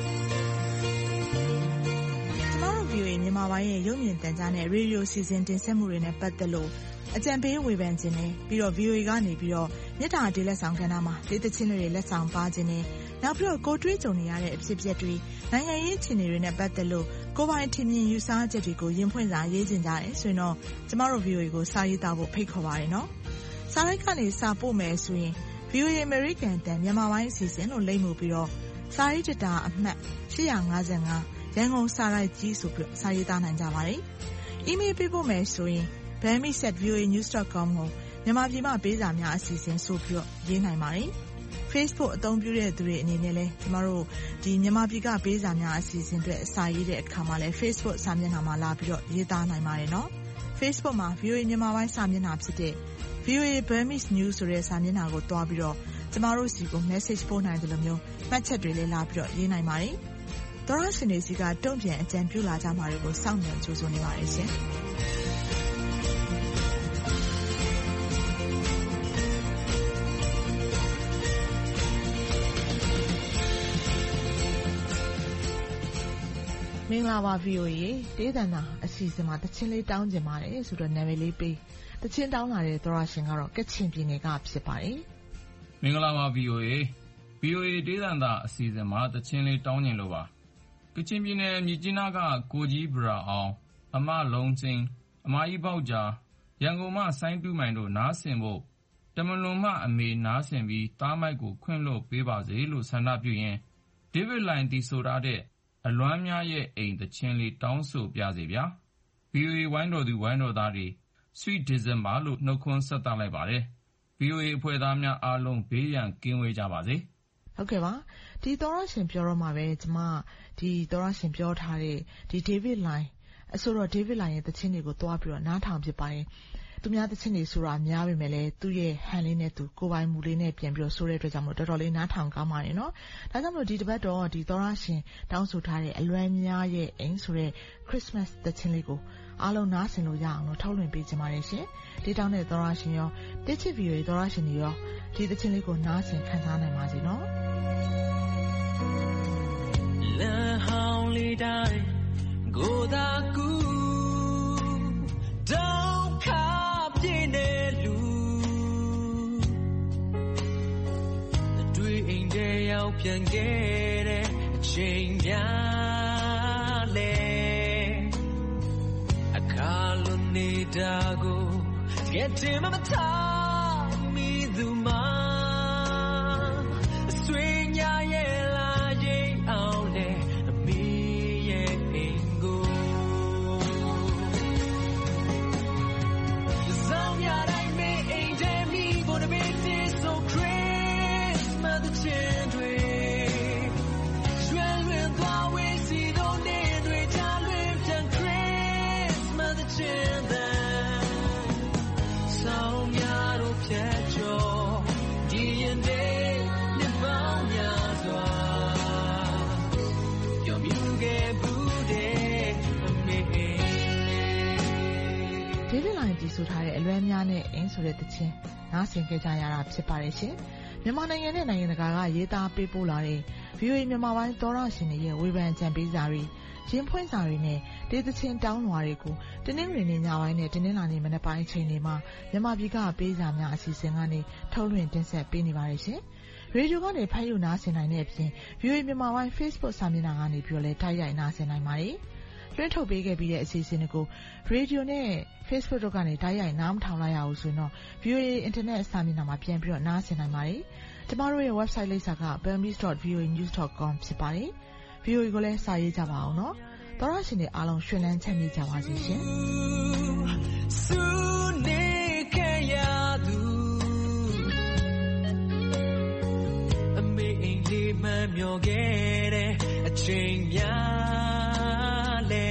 ဗီအိုအေမြန်မာပိုင်းရဲ့ရုပ်မြင်သံကြားနဲ့ရေဒီယိုစီစဉ်တင်ဆက်မှုတွေနဲ့ပတ်သက်လို့အကြံပေးဝေဖန်ခြင်းနဲ့ပြီးတော့ ဗီအိုအေ ကနေပြီးတော့မြစ်တာဒေးလက်ဆောင်ကဏ္ဍမှာဒေသချင်းတွေလက်ဆောင်ပါခြင်းနဲ့နောက်ပြီးတော့ကိုတွေးကြုံနေရတဲ့အဖြစ်အပျက်တွေနိုင်ငံရေးအခြေအနေတွေနဲ့ပတ်သက်လို့ကိုပိုင်ထင်မြင်ယူဆချက်တွေကိုရင်ဖွင့်စာရေးခြင်းကြတယ်ဆိုရင်တော့ကျမတို့ ဗီအိုအေ ကိုစာရေးသားဖို့ဖိတ်ခေါ်ပါရနော်စာရိုက်ကနေစာပို့မယ်ဆိုရင် ဗီအိုအေ American တန်မြန်မာပိုင်းအစီအစဉ်လို့လိမ့်မှုပြီးတော့စာရေးတာအမှတ်၈၅၅ရန်ကုန်စာရိုက်ကြီးဆိုပြီးစာရေးသားနိုင်ကြပါတယ်။ email ပေးဖို့မယ်ဆိုရင် burmese at v o a news dot com ကိုမြန်မာပြည်မှာပေးစာများအစီအစဉ်ဆိုပြီးရေးနိုင်ပါတယ်။ Facebook အသုံးပြုတဲ့သူတွေအနေနဲ့လည်းကျမတို့ဒီမြန်မာပြည်ကပေးစာများအစီအစဉ်တွေအစာရေးတဲ့အခါမှာလည်း Facebook စာမျက်နှာမှာလာပြီးတော့ရေးသားနိုင်ပါတယ်နော်။ Facebook မှာ ဗီအိုအေ မြန်မာပိုင်းစာမျက်နှာဖြစ်တဲ့ ဗီအိုအေ Burmese News ဆိုတဲ့စာမျက်နှာကိုတွားပြီးတော့ကျမတို့စီကို message ပို့နိုင်တယ်လို့မျိုးမှတ်ချက်တွေလည်းလာပြီးတော့ရေးနိုင်ပါတယ်။သောရရှင်တွေစီကတုံ့ပြန်အကြံပြုလာကြမှာတွေကိုစောင့်မျှော်ကြိုးဆိုနေပါတယ်ရှင်။င်္ဂလာပါ ဗီအိုအေ တေးသံသာအစီအစဉ်မှာတခြင်းလေးတောင်းကျင်ပါတယ်ဆိုတော့နာမည်လေးပေးတခြင်းတောင်းလာတဲ့သောရရှင်ကတော့ကချင်ပြည်နယ်ကဖြစ်ပါတယ်မင်္ဂလာပါ ဗီအိုအေ ဗီအိုအေ တေးသံသာအစီအစဉ်မှာတခြင်းလေးတောင်းကျင်လို့ပါကချင်ပြည်နယ်မြစ်ကြီးနားကကိုကြီးဗရာအောင်အမလုံးချင်းအမကြီးပေါက်ကြားရန်ကုန်မှဆိုင်းတူးမိုင်တို့နားဆင်ဖို့တမလွန်မှအမေနားဆင်ပြီးတားမိုက်ကိုခွင့်လွှတ်ပေးပါစေလို့ဆန္ဒပြုရင်ဒေးဗစ်လိုင်တီဆိုထားတဲ့အလွမ်းများရဲ့အိမ်တခြင်းလေးတောင်းဆိုပြစေဗျာ ဗီအိုအေ ဝိုင်းတော်သူဝိုင်းတော်သားတွေ Sweet December လို့နှုတ်ခွန်းဆက်သလိုက်ပါတယ် ဗီအိုအေ အဖွဲ့သားများအားလုံးဘေးရန်ကင်းဝေးကြပါစေဟုတ်ကဲ့ပါဒီသောရရှင်ပြောတော့မှာပဲကျမဒီသောရရှင်ပြောထားတဲ့ဒီဒေးဗစ်လိုင်အဆိုတော့ဒေးဗစ်လိုင်ရဲ့တခြင်းတွေကိုတွားပြီးတော့နားထောင်ဖြစ်ပါတယ်သူများတခြင်းတွေဆိုတာများပေမဲ့လည်းသူ့ရဲ့ဟန်လေးနဲ့သူကိုပိုင်မူလေးနဲ့ပြန်ပြီးတော့ဆိုတဲ့အတွက်ကြောင့်မလို့တော်တော်လေးနားထောင်ကောင်းပါတယ်နော်ဒါကြောင့်မလို့ဒီတစ်ပတ်တော့ဒီသောရရှင်တောင်းဆိုထားတဲ့အလွမ်းများရဲ့အိမ်ဆိုတဲ့ Christmas တခြင်းလေးကိုအားလုံးနားဆင်လို့ရအောင်လို့ထုတ်လွှင့်ပေးကြပါတယ်ရှင်ဒီတောင်းတဲ့သောရရှင်ရောတစ်ချစ်ဗီဒီယိုသောရရှင်တွေရောဒီတခြင်းလေးကိုနားဆင်ခံစားနိုင်ပါစေနော်လမ်းဟောင်းလေးတိုင်းကိုသာကူဒုက္ခပြည့်နေလူတွေ့အိမ်ထဲရောက်ပြန်ခဲ့တဲ့အချိန်များလဲအခါလွန်နေတာကိုတကယ်တင်မထားမိသူမအဆွေညာရဲ့လာရင်အောင်လဲအမေရဲ့အိမ်ကိုဆောင်ရတိုင်းမေးအိမ်ထဲမိကိုတပည့်တေးဆို Christmas the children ရွှဲလွင်သွားဝေးစီတော့နေတွေချလွင်ပြန် Christmas the children ဆောင်ရတော့ဖြတ်ကျော်ဒီရင်တဲ့နှစ်ပေါင်းများစွာပြောမြူခဲ့ဘူးတဲ့အမေဒေးဗစ်လိုင်တီဆိုထားတဲ့အလွမ်းများနဲ့အင်းဆိုတဲ့တခြင်းနားဆင်ကြကြရတာဖြစ်ပါတယ်ရှင်မြန်မာနိုင်ငံနဲ့နိုင်ငံတကာကရေးသားပေးပို့လာတဲ့ ဗီအိုအေ မြန်မာပိုင်းသောရရှင်တွေရဲ့ဝေဖန်ကြံပေးစာတွေရင်းဖွင့်စာတွေနဲ့ဒေသချင်းတောင်းလွှာတွေကိုတင်းနှင်းရင်းနေညပိုင်းနဲ့တင်းနှင်းလာနေမနက်ပိုင်းအချိန်တွေမှာမြန်မာပြည်ကပေးစာများအစီအစဉ်ကနေထုတ်လွှင့်တင်ဆက်ပေးနေပါတယ်ရှင်ရေဒီယိုကနေဖတ်ယူနားဆင်နိုင်တဲ့အပြင် ဗီအိုအေ မြန်မာပိုင်း Facebook စာမျက်နှာကနေပြီးတော့လည်းတိုက်ရိုက်နားဆင်နိုင်ပါတယ်လွှင့်ထုတ်ပေးခဲ့ပြီးတဲ့အစီအစဉ်တွေကိုရေဒီယိုနဲ့ Facebook တို့ကနေတိုက်ရိုက်နားမထောင်လိုက်ရဘူးဆိုရင်တော့ ဗီအိုအေ Internet စာမျက်နှာမှာပြန်ပြီးတော့နားဆင်နိုင်ပါတယ်ကျမတို့ရဲ့ website လိပ်စာက burmese dot v o a news dot com ဖြစ်ပါတယ် ဗီအိုအေ ကိုလည်းစာရေးကြပါအောင်နော်သောရရှင်တွေအားလုံးရွှင်လန်းချမ်းမြေ့ကြပါစေရှင်စုနေခဲ့ရသူအမေအိမ်လေးမှမျောခဲ့တဲ့အချိန်များလဲ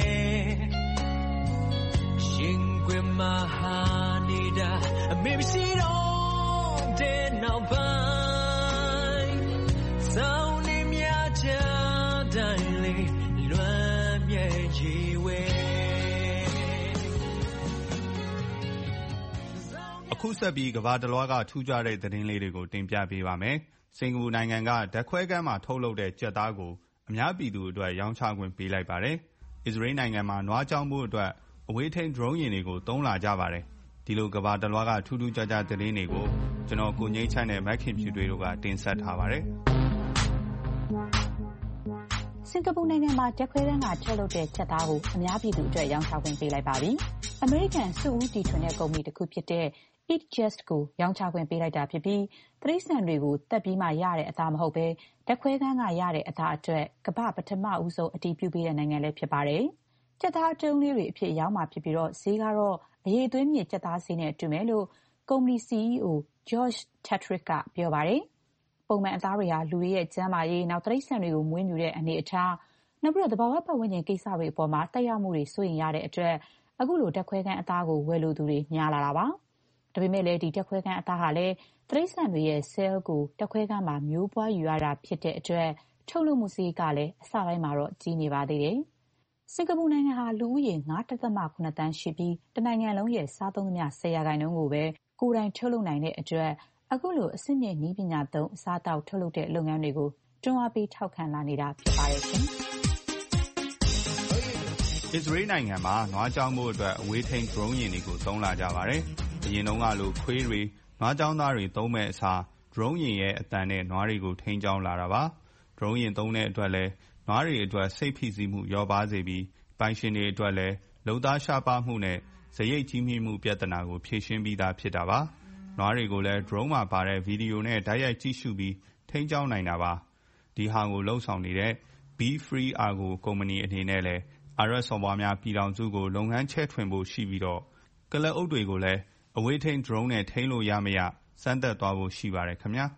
ရှင်ကွယ်မဟာနေတာအမေမရှိတော့တဲ့နောက်ပိုင်းစောင်းနေမြချတိုင်းလေးလွမ်းမြေရေဝဲအခုဆက်ပြီးကဘာတလွားကထူးခြားတဲ့သတင်းလေးတွေကိုတင်ပြပေးပါမယ်စင်ကာပူနိုင်ငံကဓာတ်ခွဲခန်းမှာထုတ်လုပ်တဲ့ကြက်သားကိုအများပြည်သူအတွက်ရောင်းချခွင့်ပေးလိုက်ပါတယ်အစ္စရေးနိုင်ငံမှာနွားကျောင်းမှုအတွက်အဝေးထိန်း drone ယာဉ်တွေကိုသုံးလာကြပါတယ်ဒီလိုကဘာတလွားကထူးထူးခြားခြားသတင်းတွေကိုကျွန်တော်ကိုငိမ့်ချမ်းနဲ့မက်ခင်ဖြူတွေတို့ကတင်ဆက်ထားပါတယ်စင်ကာပူနိုင်ငံမှာဓာတ်ခွဲခန်းကထုတ်လုပ်တဲ့ကြက်သားကိုအများပြည်သူအတွက်ရောင်းချခွင့်ပေးလိုက်ပါပြီအမေရိကန်စုဦးတီထွင်တဲ့ကုမ္ပဏီတစ်ခုဖြစ်တဲ့ Eat Just ကိုရောင်းချခွင့်ပေးလိုက်တာဖြစ်ပြီးတိရစ္ဆာန်တွေကိုတက်ပြီးမှရတဲ့အသားမဟုတ်ဘဲဓာတ်ခွဲခန်းကရတဲ့အသားအတွက်ကမ္ဘာပထမဦးဆုံးအတည်ပြုပေးတဲ့နိုင်ငံလည်းဖြစ်ပါတယ်။ကြက်သားအတုံးလေးတွေအဖြစ်ရောင်းမှာဖြစ်ပြီးတော့ဈေးကတော့အရေးသွေးမြေကြက်သားဈေးနဲ့တူမယ်လို့ကုမ္ပဏီ စီ အီး အို George Tetrick ကပြောပါတယ်။ပုံမှန်အသားတွေဟာလူတွေရဲ့ကျန်းမာရေးနောက်တိရစ္ဆာန်တွေကိုမွေးမြူတဲ့အနေအထားနောက်ပြီးတော့သဘာဝပတ်ဝန်းကျင်ကိစ္စတွေအပေါ်မှာတက်ရောက်မှုတွေစိုးရိမ်ရတဲ့အတွက်အခုလိုဓာတ်ခွဲခန်းအသားကိုဝယ်လိုသူတွေများလာတာပါ။ဒါပေမဲ့လည်းဒီဓာတ်ခွဲခန်းအသားဟာလည်းတိရစ္ဆာန်တွေရဲ့ cell ကိုဓာတ်ခွဲခန်းမှာမျိုးပွားယူရတာဖြစ်တဲ့အတွက်ထုတ်လုပ်မှုစရိတ်ကလည်းအစပိုင်းမှာတော့ကြီးနေပါသေးတယ်။စင်ကာပူနိုင်ငံဟာလူဦးရေ ၅.၇ သန်းရှိပြီးတနိုင်ငံလုံးရဲ့စားသုံးသမျှ၁၀ရာခိုင်နှုန်းကိုပဲကိုယ်တိုင်ထုတ်လုပ်နိုင်တဲ့အတွက်အခုလိုအဆင့်မြင့်နည်းပညာသုံးအစားအသောက်ထုတ်လုပ်တဲ့လုပ်ငန်းတွေကိုတွန်းအားပေးထောက်ခံလာနေတာဖြစ်ပါတယ်ရှင်။အစ္စရေးနိုင်ငံမှာနွားကျောင်းဖို့အတွက်အဝေးထိန်း drone ယာဉ်တွေကိုသုံးလာကြပါတယ်။အရင်တုန်းကလိုခွေးတွေနွားကျောင်းသားတွေသုံးမဲ့အစား drone ယာဉ်ရဲ့အသံနဲ့နွားတွေကိုထိန်းကျောင်းလာတာပါ။ drone ယာဉ်သုံးတဲ့အတွက်လည်းနွားတွေအတွက်စိတ်ဖိစီးမှုလျော့ပါးစေပြီးပိုင်ရှင်တွေအတွက်လည်းလုပ်သားရှားပါးမှုနဲ့စရိတ်ကြီးမြင့်မှုပြဿနာကိုဖြေရှင်းပြီးသားဖြစ်တာပါ။နွားတွေကိုလည်း drone မှာပါတဲ့ဗီဒီယိုနဲ့တိုက်ရိုက်ကြည့်ရှုပြီးထိန်းကျောင်းနိုင်တာပါ။ဒီဟာကိုလှုံ့ဆော်နေတဲ့ Be Free Argo ကုမ္ပဏီအနေနဲ့လည်းအာရပ်စော်ဘွားများပြည်ထောင်စုကိုလုပ်ငန်းချဲ့ထွင်ဖို့ရှိပြီးတော့ကလပ်အုပ်တွေကိုလည်းအဝေးထိန်း drone နဲ့ထိန်းလို့ရမရစမ်းသပ်သွားဖို့ရှိပါတယ်ခင်ဗျာ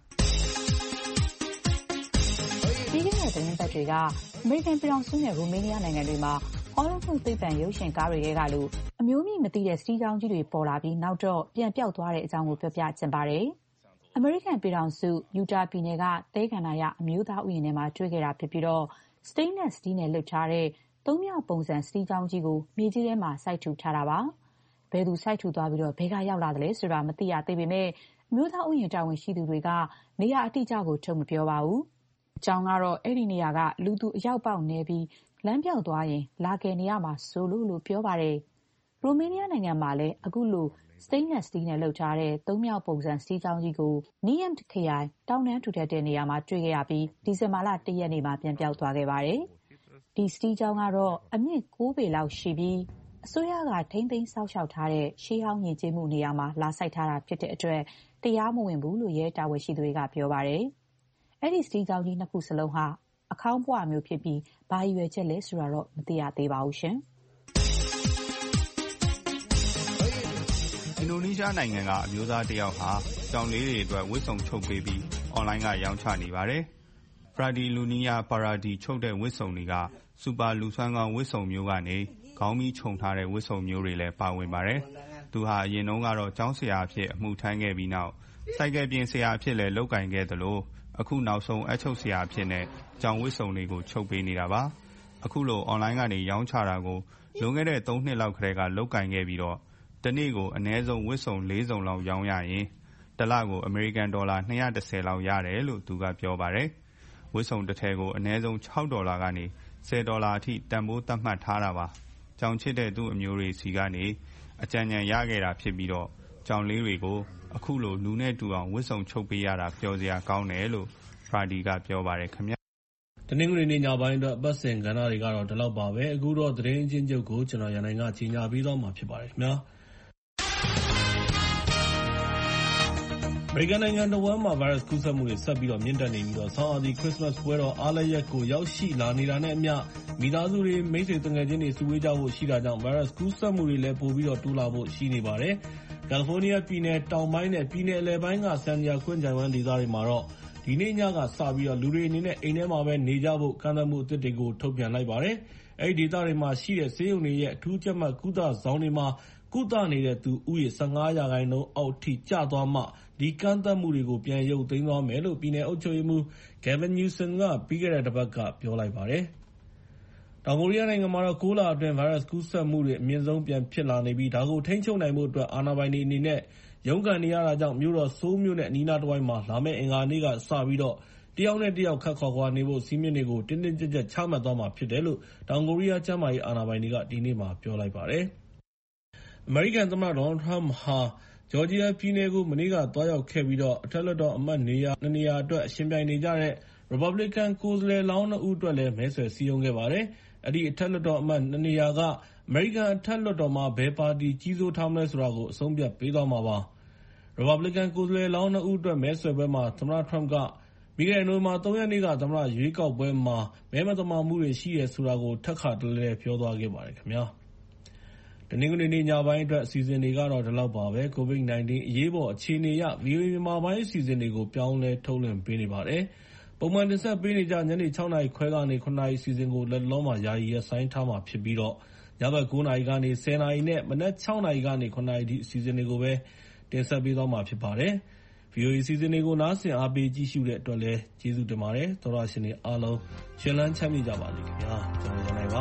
ပြီးခဲ့တဲ့သတင်းပတ်တွေကအမေရိကန်ပြည်ထောင်စုနဲ့ရိုမေးနီးယားနိုင်ငံတွေမှာဟောလမှုသိပ္ပံရုပ်ရှင်ကားတွေကလို့အမျိုးမျိုးမသိတဲ့စတီးကြောင်းကြီးတွေပေါ်လာပြီးနောက်တော့ပြန်ပြောက်သွားတဲ့အကြောင်းကိုပြောပြချင်ပါတယ်။အမေရိကန်ပြည်ထောင်စုယူတာပြည်နယ်ကတဲကန္နာရအမျိုးသားဥယျာဉ်ထဲမှာတွေ့ခဲ့တာဖြစ်ပြီးတော့ stainless steel နဲ့လုပ်ထားတဲ့သုံးမြောက်ပုံစံစတီးကြောင်းကြီးကိုမြေကြီးထဲမှာစိုက်ထူထားတာပါ။ဘယ်သူစိုက်ထူသွားပြီးတော့ဘဲကရောက်လာတယ်လဲဆိုတာမသိရသေးပေမဲ့အမျိုးသားဥယျာဉ်တာဝန်ရှိသူတွေကနေရာအတိအကျကိုထုတ်မပြောပါဘူး။အကြောင်းကတော့အဲ့ဒီနေရာကလူသူအရောက်ပေါက်နေပြီးလမ်းပြောက်သွားရင်လာကယ်နေရမှာဆိုလို့လို့ပြောပါတယ်။ရိုမေးနီးယားနိုင်ငံမှာလည်းအခုလို stainless steel နဲ့လုပ်ထားတဲ့သုံးမြောက်ပုံစံစတီးကြောင်းကြီးကို Neemt ခရိုင်တောင်တန်းထူထပ်တဲ့နေရာမှာတွေ့ခဲ့ရပြီးဒီဇင်ဘာလတရက်နေ့မှာပြန်ပြောက်သွားခဲ့ပါတယ်။ဒီစတီးကြောင်းကတော့အမြင့်ကိုးပေလောက်ရှိပြီးအစိုးရကထိမ့်သိမ်းဆောက်ရှောက်ထားတဲ့ရှေးဟောင်းယဉ်ကျေးမှုနေရာမှာလာစိုက်ထားတာဖြစ်တဲ့အတွက်တရားမဝင်ဘူးလို့ရဲတာဝန်ရှိသူတွေကပြောပါတယ်။အဲ့ဒီစတီးကြောင်းကြီးနှစ်ခုစလုံးဟာအခေါင်းပွားမျိုးဖြစ်ပြီးဘာရွယ်ချက်လဲဆိုတာတော့မသိရသေးပါဘူးရှင်။အင်ဒိုနီးရှားနိုင်ငံကအမျိုးသားတစ်ယောက်ဟာကျောင်းလေးတွေအတွက်ဝတ်စုံချုပ်ပေးပြီးအွန်လိုင်းကရောင်းချနေပါတယ်။ Fradi Lunia Paradi ချုပ်တဲ့ဝတ်စုံတွေကစူပါလူဆွမ်းကောင်းဝတ်စုံမျိုးကနေခေါင်းမီးခြုံထားတဲ့ဝတ်စုံမျိုးတွေလည်းပါဝင်ပါတယ်။သူဟာအရင်တုန်းကတော့ကျောင်းဆရာအဖြစ်အမှုထမ်းခဲ့ပြီးနောက်စိုက်ကယ်ပြင်ဆရာအဖြစ်လည်းလုပ်ကင်ခဲ့သလိုအခုနောက်ဆုံးအချုပ်ဆရာအဖြစ်နဲ့ကျောင်းဝတ်စုံတွေကိုချုပ်ပေးနေတာပါ။အခုလိုအွန်လိုင်းကနေရောင်းချတာကိုလွန်ခဲ့တဲ့သုံးနှစ်လောက်ကတည်းကလုပ်ကင်ခဲ့ပြီးတော့တနေ့ကိုအနည်းဆုံးဝတ်စုံလေးစုံလောက်ရောင်းရရင်တစ်လကိုအမေရိကန်ဒေါ်လာနှစ်ရာတစ်ဆယ်လောက်ရတယ်လို့သူကပြောပါတယ်။ဝတ်စုံတစ်ထည်ကိုအနည်းဆုံးခြောက်ဒေါ်လာကနေဆယ်ဒေါ်လာအထိတန်ဖိုးသတ်မှတ်ထားတာပါ။ကျောင်းချစ်တဲ့သူ့အမျိုးတွေစီကနေအကြံဉာဏ်ရခဲ့တာဖြစ်ပြီးတော့ကျောင်းလေးတွေကိုအခုလိုလူနဲ့တူအောင်ဝတ်စုံချုပ်ပေးရတာပျော်စရာကောင်းတယ်လို့ Fradi ကပြောပါတယ်ခင်ဗျာ။တနင်္ဂနွေနေ့ညပိုင်းအတွက်အပတ်စဉ်ကဏ္ဍတွေကတော့ဒီလောက်ပါပဲ။အခုတော့သတင်းအချင်းချုပ်ကိုကျွန်တော်ရန်နိုင်ကကြီးညာပေးသွားမှာဖြစ်ပါတယ်ခင်ဗျာ။အမေရိကန်နိုင်ငံတဝန်းမှာဗိုင်းရပ်စ်ကူးစက်မှုတွေဆက်ပြီးတော့မြင့်တက်နေပြီးတော့ဆောင်းရာသီခရစ်စမတ်ပွဲတော်အားလပ်ရက်ကိုရောက်ရှိလာနေတာနဲ့အမျှမိသားစုတွေမိတ်ဆွေတငယ်ချင်းတွေစုဝေးကြဖို့ရှိတာကြောင့်ဗိုင်းရပ်စ်ကူးစက်မှုတွေလည်းပိုပြီးတော့တိုးလာဖို့ရှိနေပါတယ်။ကယ်လီဖိုးနီးယားပြည်နယ်တောင်ပိုင်းနဲ့ပြည်နယ်အလယ်ပိုင်းကဆန်ဒီယာဂွင့်ဂျိုင်ဝမ်ဒေသတွေမှာတော့ဒီနေ့ညကစပြီးတော့လူတွေအနေနဲ့အိမ်ထဲမှာပဲနေကြဖို့ကန့်သတ်မှုအသစ်တွေကိုထုတ်ပြန်လိုက်ပါတယ်။အဲဒီဒေသတွေမှာရှိတဲ့ဆေးရုံတွေရဲ့အထူးကြပ်မတ်ကုသဆောင်တွေမှာကုသနေတဲ့သူဦးရေ၁၅ရာခိုင်နှုန်းအောက်ထိကျသွားမှဒီကန့်သတ်မှုတွေကိုပြန်ရုပ်သိမ်းသွားမယ်လို့ပြည်နယ်အုပ်ချုပ်ရေးမှူး Gavin Newsom ကပြီးခဲ့တဲ့တစ်ပတ်ကပြောလိုက်ပါတယ်။တောင်ကိုရီးယားနိုင်ငံမှာတော့ကိုးလအတွင်းဗိုင်းရပ်စ်ကူးစက်မှုတွေအမြင့်ဆုံးပြန်ဖြစ်လာနေပြီးဒါကိုထိန်းချုပ်နိုင်ဖို့အတွက်အာဏာပိုင်တွေအနေနဲ့ရုန်းကန်နေရတာကြောင့်မြို့တော်ဆိုးလ်မြို့နဲ့အနီးအနားတစ်ဝိုက်မှာလာမယ့်အင်္ဂါနေ့ကစပြီးတော့တယောက်နဲ့တယောက်ခပ်ခွာခွာနေဖို့စည်းမျဉ်းတွေကိုတင်းတင်းကျပ်ကျပ်ချမှတ်သွားမှာဖြစ်တယ်လို့တောင်ကိုရီးယားကျန်းမာရေးအာဏာပိုင်တွေကဒီနေ့မှပြောလိုက်ပါတယ်။အမေရိကန်သမ္မတဒေါ်နယ်ထရမ့်ဟာဂျော်ဂျီယာပြည်နယ်ကိုမနေ့ကသွားရောက်ခဲ့ပြီးတော့အထက်လွှတ်တော်အမတ်နေရာနှစ်နေရာအတွက်အရှင်ပြိုင်နေကြတဲ့ Republican ကိုယ်စားလှယ်လောင်းနှစ်ဦးအတွက်လည်းမဲဆွယ်စည်းရုံးခဲ့ပါတယ်။အဲဒီအထက်လွှတ်တော်အမတ်နှစ်နေရာကအမေရိကန်အထက်လွှတ်တော်မှာဘယ်ပါတီကြီးစိုးထားမလဲဆိုတာကိုအဆုံးဖြတ်ပေးသွားမှာပါ။ Republican ကိုယ်စားလှယ်လောင်းနှစ်ဦးအတွက်မဲဆွယ်ပွဲမှာသမ္မတထရမ့်ကပြီးခဲ့တဲ့နိုဝင်ဘာသုံးရက်နေ့ကသမ္မတရွေးကောက်ပွဲမှာမဲမသမာမှုတွေရှိတယ်ဆိုတာကိုထပ်ခါတလဲလဲပြောသွားခဲ့ပါတယ်ခင်ဗျာ။တနင်္ဂနွေနေ့ညပိုင်းအတွက်အစီအစဉ်တွေကတော့ဒီလောက်ပါပဲ။ ကိုဗစ်-၁၉ အရေးပေါ်အခြေအနေအရ ဗီအိုအေမြန်မာပိုင်းအစီအစဉ်တွေကိုပြောင်းလဲထုတ်လွှင့်ပေးနေပါတယ်။ပုံမှန်တင်ဆက်ပေးနေကြညနေခြောက်နာရီခွဲကနေခုနှစ်နာရီအစီအစဉ်ကိုလက်တလောမှာယာယီရပ်ဆိုင်းထားမှာဖြစ်ပြီးတော့ညဘက်ကိုးနာရီကနေဆယ်နာရီနဲ့မနက်ခြောက်နာရီကနေခုနှစ်နာရီအထိအစီအစဉ်တွေကိုပဲတင်ဆက်ပေးသွားမှာဖြစ်ပါတယ်။ ဗီအိုအေအစီအစဉ်တွေကိုနားဆင်အားပေးကြည့်ရှုတဲ့အတွက်လည်းကျေးဇူးတင်ပါတယ်။သောတရှင်တွေအားလုံးရှင်လန်းချမ်းမြေ့ကြပါစေခင်ဗျာ။ကျွန်တော်ရန်နိုင်ပါ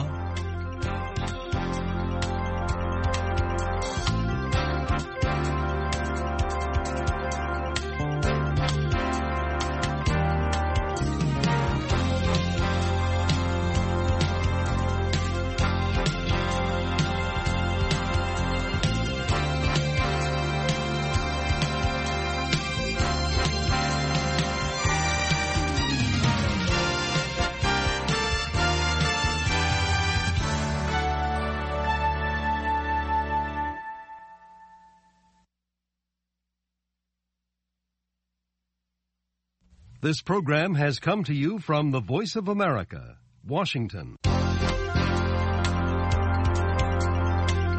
။ This program has come to you from the Voice of America, Washington.